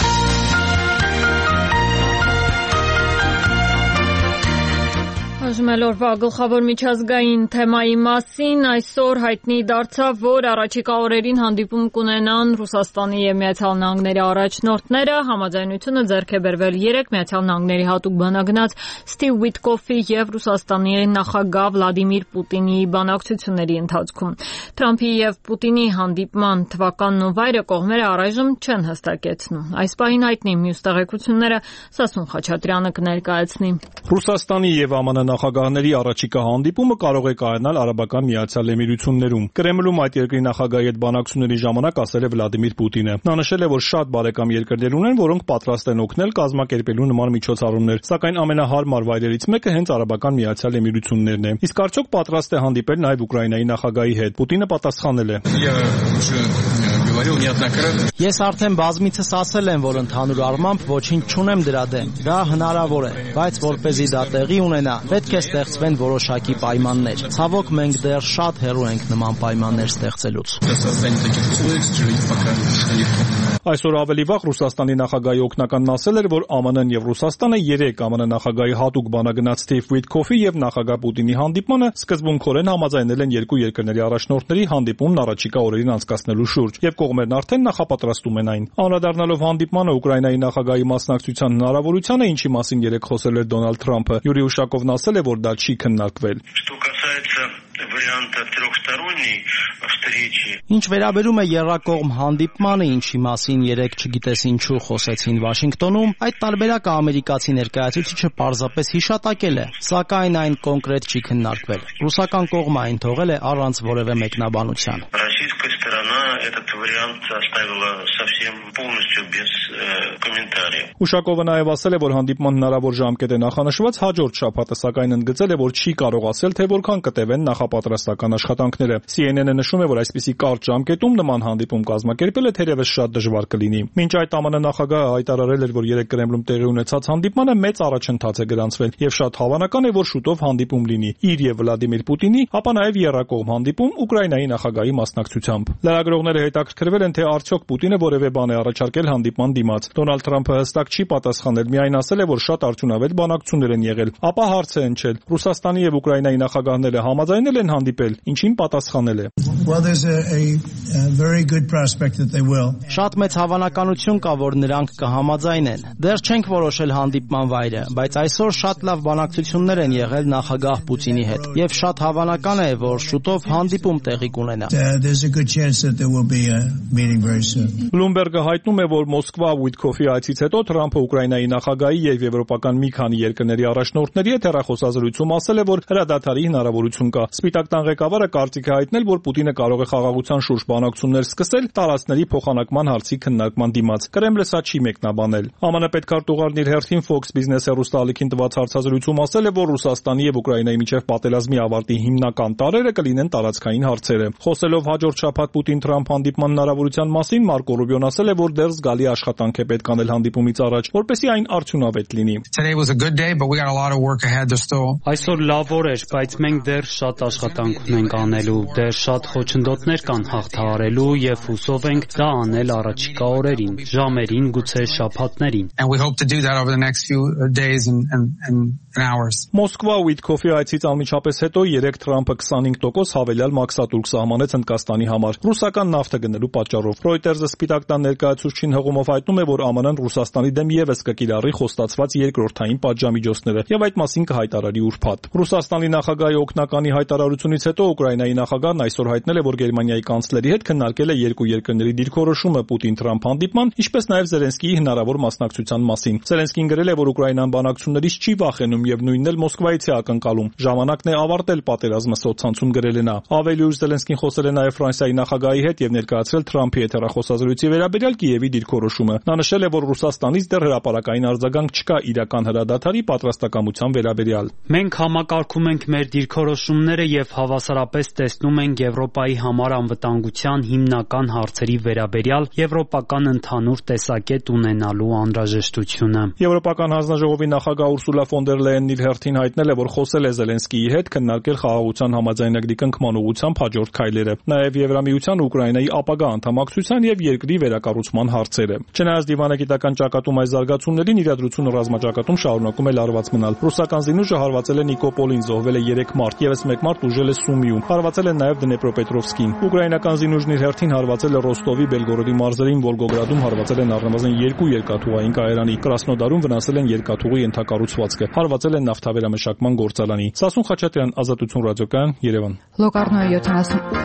Հաջում է Խոսել օրվա գլխավոր միջազգային թեմայի մասին, այսօր հայտնի դարձավ, որ առաջիկա օրերին հանդիպում կունենան Ռուսաստանի եւ Միացյալ Նահանգների առաջնորդները, համաձայնությունը ձեռք է բերվել 3 Միացյալ Նահանգների հատուկ բանագնաց Սթիվ Ուիթկոֆի եւ Ռուսաստանի նախագահ Վլադիմիր Պուտինի բանակցությունների ընթացքում։ Թրամփի եւ Պուտինի հանդիպման թվականն ու վայրը կողմերը առայժմ չեն հստակեցնում։ Այս պահին հայտնի մյուս տեղեկությունները Սասուն Խաչատրյանը կներկայացնի։ Ռուսաստանի եւ ԱՄՆ նախագահների առաջիկա հանդիպումը կարող է կայանալ Արաբական Միացյալ Էմիրություններում։ Կրեմլում այդ երկրի նախագահի հետ բանակցությունների ժամանակ ասել է Վլադիմիր Պուտինը։ Նա նշել է, որ շատ բարեկամ երկրներ ունեն, որոնք պատրաստ են օգնել կազմակերպելու նման միջոցառումներ, սակայն ամենահարմար վայրերից մեկը հենց Արաբական Միացյալ Էմիրություններն է։ Իսկ արդյոք պատրաստ է հանդիպել նաեւ Ուկրաինայի նախագահի հետ։ Պուտինը պատասխանել է. Ես արդեն բազմիցս ասել եմ, որ ընդհանուր առմամբ ոչինչ չունեմ դրա դեմ։ Դա հնարավոր է, բայց որպեսզի դա տեղի ունենա, պետք է ստեղծվեն որոշակի պայմաններ։ Ցավոք, մենք դեռ շատ հեռու ենք նման պայմաններ ստեղծելուց։ Այսօր ավելի վաղ Ռուսաստանի նախագահի օգնականն ասել էր, որ ԱՄՆ-ն եւ Ռուսաստանը 3 ԱՄՆ նախագահի հատուկ բանագնաց Սթիվ Ուիթկոֆի եւ նախագահ Պուտինի հանդիպմանը սկզբունքորեն համաձայնել են երկու երկրների առաջնորդների հանդիպումն առաջիկա օրերին անցկացնելու շուրջ եւ կողմերն արդեն նախապատրաստում են այն։ Անդրադառնալով հանդիպմանը Ուկրաինայի նախագահի մասնակցության հնարավորությանը, ինչի մասին երեկ խոսել էր Դոնալդ Թրամփը, Յուրի Ուշակովն ասել է, որ դա չի քննարկվել։ Ինչ վերաբերում է եռակողմ հանդիպմանը, ինչի մասին երեկ չգիտես ինչու խոսեցին Վաշինգտոնում, այդ տարբերակը ամերիկացի ներկայացուցիչը պարզապես հիշատակել է, սակայն այն կոնկրետ չի քննարկվել։ Ռուսական կողմը այն թողել է առանց որևէ մեկնաբանության։ Ուշակովը նաև ասել է, որ հանդիպման հնարավոր ժամկետ է նախանշված հաջորդ շաբաթը, սակայն ընդգծել է, որ չի կարող ասել, թե որքան կտևեն նախապատրաստական աշխատանքները։ CNN-ը նշում է, որ այսպիսի կարճ ժամկետում նման հանդիպում կազմակերպելը թերևս շատ դժվար կլինի։ Մինչ այդ ԱՄՆ նախագահը հայտարարել էր, որ երեկ Կրեմլում տեղի ունեցած հանդիպմանը մեծ առաջընթաց է գրանցվել եւ շատ հավանական է, որ շուտով հանդիպում լինի իր եւ Վլադիմիր Պուտինի, ապա նաև եռակողմ հանդիպում Ուկրաինայի նախագահի մասնակցությամբ։ Լրագրողները հետաքրքրվել են, թե արդյոք Պուտինը որևէ բան է առաջարկել հանդիպման դիմաց։ Դոնալդ Թրամփը հստակ չի պատասխանել, միայն ասել է, որ շատ արդյունավետ բանակցություններ են եղել։ Ապա հարց է հնչել. Ռուսաստանի եւ Ուկրաինայի նախագահները համաձայնել են հանդիպել, ինչին պատասխանել է. Շատ մեծ հավանականություն կա, որ նրանք կհամաձայնեն։ Դեռ չենք որոշել հանդիպման վայրը, բայց այսօր շատ լավ բանակցություններ են եղել նախագահ Պուտինի հետ, եւ շատ հավանական է, որ շուտով հանդիպում տեղի կունենա։ Բլումբերգը հայտնում է, որ Մոսկվա Ուիթկոֆի այցից հետո Թրամփը Ուկրաինայի նախագահի եւ եվրոպական մի քանի երկրների առաջնորդների հետ հեռախոսազրույցում ասել է, որ հրադադարի հնարավորություն կա։ Սպիտակ տան ղեկավարը կարծիք է հայտնել, որ Պուտինը կարող է խաղաղության շուրջ բանակցություններ սկսել տարածքների փոխանակման հարցի քննարկման դիմաց։ Կրեմլը սա չի մեկնաբանել։ ԱՄՆ պետքարտուղարն իր հերթին Fox Business հեռուստաալիքին տված հարցազրույցում ասել է, որ Ռուսաստանի եւ Ուկրաինայի միջև պատերազմի ավարտի հիմնական տարրերը կլինեն տարածքային հարցերը։ Խոսելով հաջորդ շաբաթ Պուտին-Թրամփ հանդիպման հնարավորության մասին, Մարկո Ռուբիոն ասել է, որ դեռ զգալի աշխատանք է պետք անել հանդիպումից առաջ, որպեսզի այն արդյունավետ լինի։ Այսօր լավ օր էր, բայց մենք դեռ շատ աշխատանք ունենք անելու, դեռ շատ խոչընդոտներ կան հաղթահարելու եւ հուսով ենք դա անել առաջիկա օրերին, ժամերին, գուցե շաբաթներին։ Մոսկվա Ուիթկոֆի այցից անմիջապես հետո 3 Թրամփը 25% հավելյալ մաքսատուրք սահմանեց Հնդկաստանի համար ռուսական նավթը գնելու պատճառով։ Reuters-ը Սպիտակ տան ներկայացուցչին հղումով հայտնում է, որ ԱՄՆ-ն Ռուսաստանի դեմ եւս կկիրառի խոստացված երկրորդային պատժամիջոցները եւ այդ մասին կհայտարարի ուրբաթ։ Ռուսաստանի նախագահի օգնականի հայտարարությունից հետո Ուկրաինայի նախագահն այսօր հայտնել է, որ Գերմանիայի կանցլերի հետ քննարկել է երկու երկրների դիրքորոշումը Պուտին-Թրամփ հանդիպման, ինչպես նաև Զելենսկիի հնարավոր մասնակցության մասին։ Զելենսկին գրել է, որ Ուկրաինան բանակցություններից չի վախենում եւ նույնն էլ Մոսկվայից է ակնկալում։ Ժամանակն է ավարտել պատերազմը, սոցցանցում գրել է նա։ Ավելի ուշ Զելենսկին խոսել է նաև Ֆրանսիայի նախագահի հետ եւ ներկայացրել Թրամփի հետ հեռախոսազրույցի վերաբերյալ Կիևի դիրքորոշումը։ Նա նշել է, որ Ռուսաստանից դեռ հրապարակային արձագանք չկա իրական հրադադարի պատրաստակամության վերաբերյալ։ Մենք համակարգում ենք մեր դիրքորոշումները եւ հավասարապես տեսնում խոսում ենք Եվրոպայի համար անվտանգության հիմնական հարցերի վերաբերյալ եվրոպական ընդհանուր տեսակետ ունենալու անհրաժեշտությունը։ Եվրոպական հանձնաժողովի նախագահ Ուրսուլա ֆոն դեր Լեյենն իր հերթին հայտնել է, որ խոսել է Զելենսկիի հետ, քննարկել խաղաղության համաձայնագրի կնքման ուղղությամբ հաջորդ քայլերը, նաև Եվրամիության ու Ուկրաինայի ապագա անդամակցության եւ երկրի վերակառուցման հարցերը։ Չնայած դիվանագիտական ճակատում այս զարգացումներին, իրադրությունը ռազմաճակատում շարունակում է լարված մնալ։ Ռուսական զինուժը հարվածել է Նիկոպոլին, զոհվել է 3 մարդ, եւս 1 մարդ ուժել է Սումիում, հարվածել են նաև Դնեպրոպետրովսկին։ Ուկրաինական զինուժն իր հերթին հարվածել է Ռոստովի, Բելգորոդի մարզերին, Վոլգոգրադում հարվածել են առնվազն 2 երկաթուղային կայարանի, Կրասնոդարում վնասել են երկաթուղի ենթակառուցվածքը, հարվածել են նավթավերամշակման գործարանի։ Սասուն Խաչատրյան, Ազատություն ռադիոկայան, Երևան։ Լոկառնոյի 70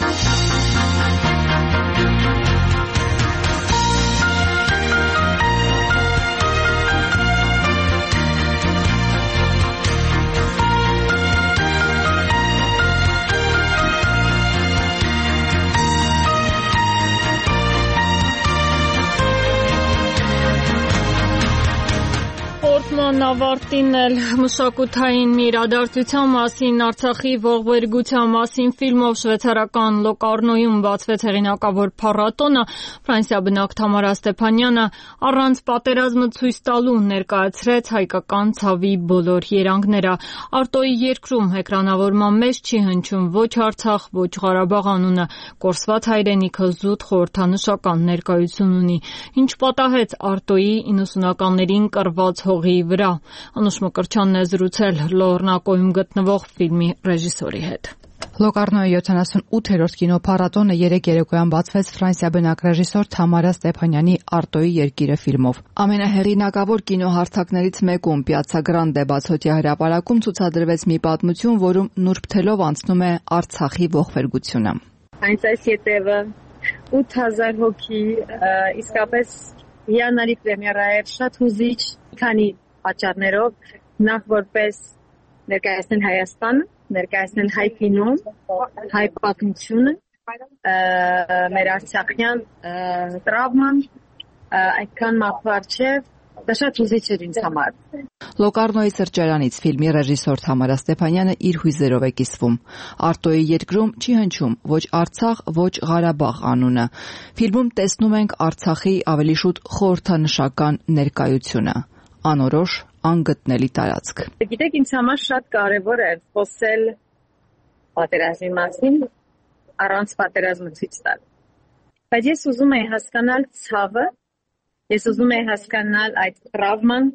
Ավարտին էլ մշակութային մի իրադարձության մասին, Արցախի ողբերգության մասին ֆիլմով շվեյցարական Լոկառնոյում բացվեց հեղինակավոր փառատոնը։ Ֆրանսիա բնակ Թամարա Ստեփանյանը առանց պատերազմը ցույց տալու ներկայացրեց հայկական ցավի բոլոր երանգները։ Արտոյի երկրում էկրանավորման մեջ չի հնչում ոչ Արցախ, ոչ Ղարաբաղ անունը, կորսված հայրենիքը զուտ խորհրդանշական ներկայություն ունի, ինչ պատահեց Արտոյի 90-ականներին կռված հողի վրա։ Անուշ Մկրտչյանն է զրուցել Լոռնակոյում գտնվող ֆիլմի ռեժիսորի հետ։ Լոկառնոյի 78-րդ կինոփառատոնը 3 երեկոյան բացվեց Ֆրանսիա բնակ ռեժիսոր Թամարա Ստեփանյանի Արտոյի երկիրը ֆիլմով։ Ամենահեղինակավոր կինոհարթակներից մեկում Պիացցա Գրանդե բացօթյա հրապարակում ցուցադրվեց մի պատմություն, որում նուրբ թելով անցնում է Արցախի ողբերգությունը։ Այս ետևը 8000 հոգի, իսկապես հիանալի պրեմիերա էր, շատ հուզիչ, քանի պատճառներով, նախ որպես ներկայացնել Հայաստանը, ներկայացնել հայ կինոն, հայ պատմությունը, մեր արցախյան տրավման, այդքան մապարչև, դա շատ հուզիչ էր ինձ համար։ Լոկառնոյի սրճարանից ֆիլմի ռեժիսոր Թամարա Ստեփանյանը իր հույզերով է կիսվում։ Արտոյի երկրում չի հնչում ոչ Արցախ, ոչ Ղարաբաղ անունը։ Ֆիլմում տեսնում ենք Արցախի ավելի շուտ խորհրդանշական ներկայությունը։ Անորոշ, անգտնելի տարածք։ Գիտեք, ինձ համար շատ կարևոր է խոսել պատերազմի մասին, առանց պատերազմը ցույց տալ։ Բայց ես ուզում եմ հասկանալ ցավը, ես ուզում եմ հասկանալ այդ տրավման,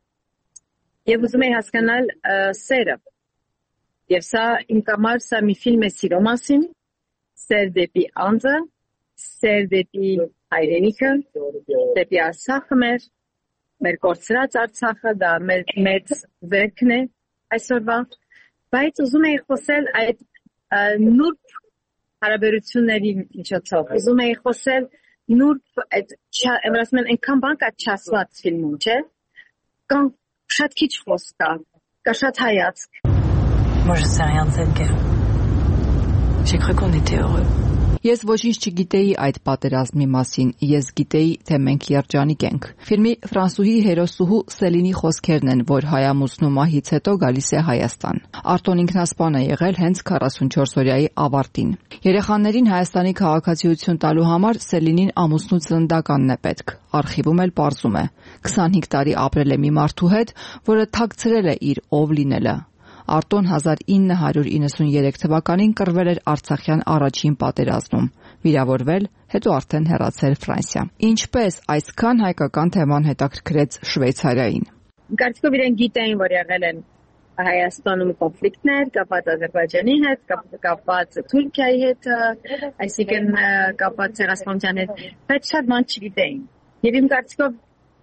եւ ուզում եմ հասկանալ սերը։ Եվ սա իմ համար սա մի ֆիլմ է սիրո մասին, սեր դեպի անձը, սեր դեպի հայրենիքը, դեպի Արցախը մեր կորցրած Արցախը, դա մեր մեծ վերքն է այսօրվա, բայց ուզում եմ խոսել այդ նուրբ հարաբերությունների միջոցով, ուզում եմ խոսել նուրբ այդ ասում են այնքան բան կա չասված ֆիլմում, չէ՞, կամ շատ քիչ խոսք կա շատ հայացք։ Moi je sais rien de cette guerre. J'ai cru qu'on était heureux. Ես ոչինչ չգիտեի այդ պատերազմի մասին, ես գիտեի, թե մենք երջանիկ ենք։ Ֆիլմի ֆրանսուհի հերոսուհու Սելինի խոսքերն են, որ հայամուսնու մահից հետո գալիս է Հայաստան։ Արտոն ինքնասպան է եղել հենց 44-օրյայի ավարտին։ Երեխաներին Հայաստանի քաղաքացիություն տալու համար Սելինին ամուսնու ծննդականն է պետք։ Արխիվում էլ պարզում է 25 տարի ապրել է մի մարդու հետ, որը թաքցրել է իր ով լինելը։ Արտոն 1993 թվականին կռվել էր Արցախյան առաջին պատերազմում, վիրավորվել, հետո արդեն հեռացել Ֆրանսիա։ Ինչպես այսքան հայկական թեման հետաքրքրեց Շվեյցարիային։ Կարծիքով իրենք գիտեին, որ եղել են Հայաստանում կոնֆլիկտներ, կապված Ադրբեջանի հետ, կապված Թուրքիայի հետ, այսինքն կապված Ցեղասպանության հետ, բայց շատ բան չգիտեին։ Եվ իմ կարծիքով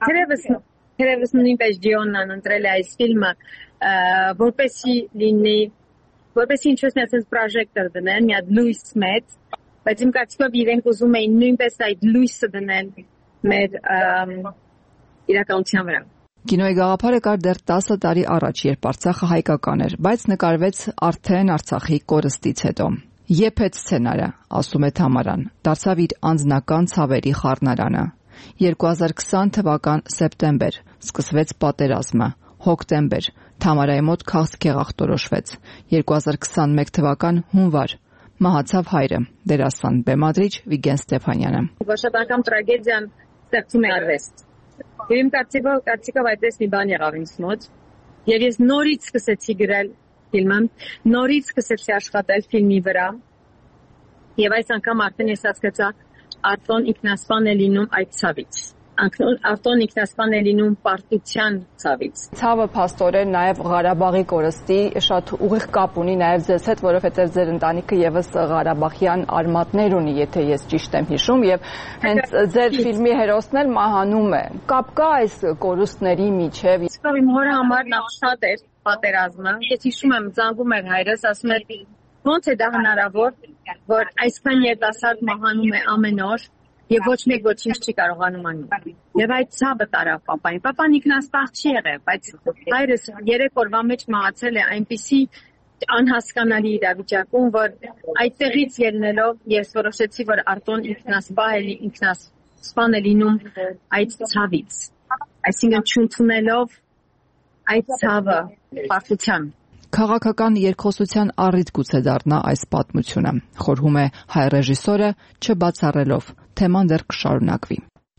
թերևս նույնպես Ջիոննան ընտրել է այս ֆիլմը որպեսի լինի, որպեսի ինչպես ասես պրոժեկտոր դնեն, մի հատ լույս մեծ, բայց իմ կարծիքով իրենք ուզում էին նույնպես այդ լույսը դնել մեր իրականության վրա։ Կինոյի գաղափարը կար դեռ 10 տարի առաջ, երբ Արցախը հայկական էր, բայց նկարվեց արդեն Արցախի կորստից հետո։ Եփեց սցենարը, ասում է Թամարան, դարձավ իր անձնական ցավերի խառնարանը։ 2020 թվական սեպտեմբեր սկսվեց պատերազմը, հոկտեմբեր Թամարայի մոտ քաղցկեղ ախտորոշվեց, 2021 թվական հունվար Մահացավ հայրը, դերասան, բեմադրիչ Վիգեն Ստեփանյանը։ Որոշակական տրագեդիան ստեղծում է արվեստ։ Եվ իմ կարծիքով այդպես մի բան եղավ ինձ մոտ, եւ ես նորից սկսեցի գրել ֆիլմը, նորից սկսեցի աշխատել ֆիլմի վրա, եւ այս անգամ արդեն ես հասկացա, Արտոն ինքնասպան է լինում այդ ցավից։ Արտոն ինքնասպան է լինում պարտության ցավից։ Ցավը փաստորեն նաև Ղարաբաղի կորստի շատ ուղիղ կապ ունի նաև ձեզ հետ, որովհետև ձեր ընտանիքը եւս Ղարաբաղյան արմատներ ունի, եթե ես ճիշտ եմ հիշում, եւ հենց ձեր ֆիլմի հերոսն էլ մահանում է։ Կապ կա այս կորուստների միջև։ Իսկ իմ հորը համար նա շատ էր պատերազմը։ Ես հիշում եմ, զանգում էր հայրս, ասում էր. «Ոնց է դա հնարավոր, որ այսքան երիտասարդ մահանում է ամեն օր»։ Եվ ոչ մեկ ոչինչ չի կարողանում անել։ Եվ այդ ցավը տարավ պապային։ Պապան ինքնասպան չի եղել, բայց հայրս 3 օրվա մեջ մահացել է այնպիսի անհասկանալի իրավիճակում, որ այդտեղից ելնելով ես որոշեցի, որ Արտոն ինքնասպան է լինում այդ ցավից։ Այսինքն չընդունելով այդ ցավը պարտության։ Քաղաքական երկխոսության առիթ գուցե դառնա այս պատմությունը, խորհում է հայ ռեժիսորը, չբացառելով թեման դեռ կշարունակվի։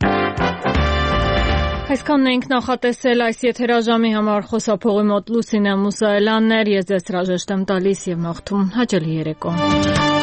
Այսքանն ենք նախատեսել այս եթերաժամի համար խոսափողի մոտ Լուսինե Մուսայելյանն էր, ես ձեզ հրաժեշտ եմ տալիս եւ մաղթում հաճելի երեկո։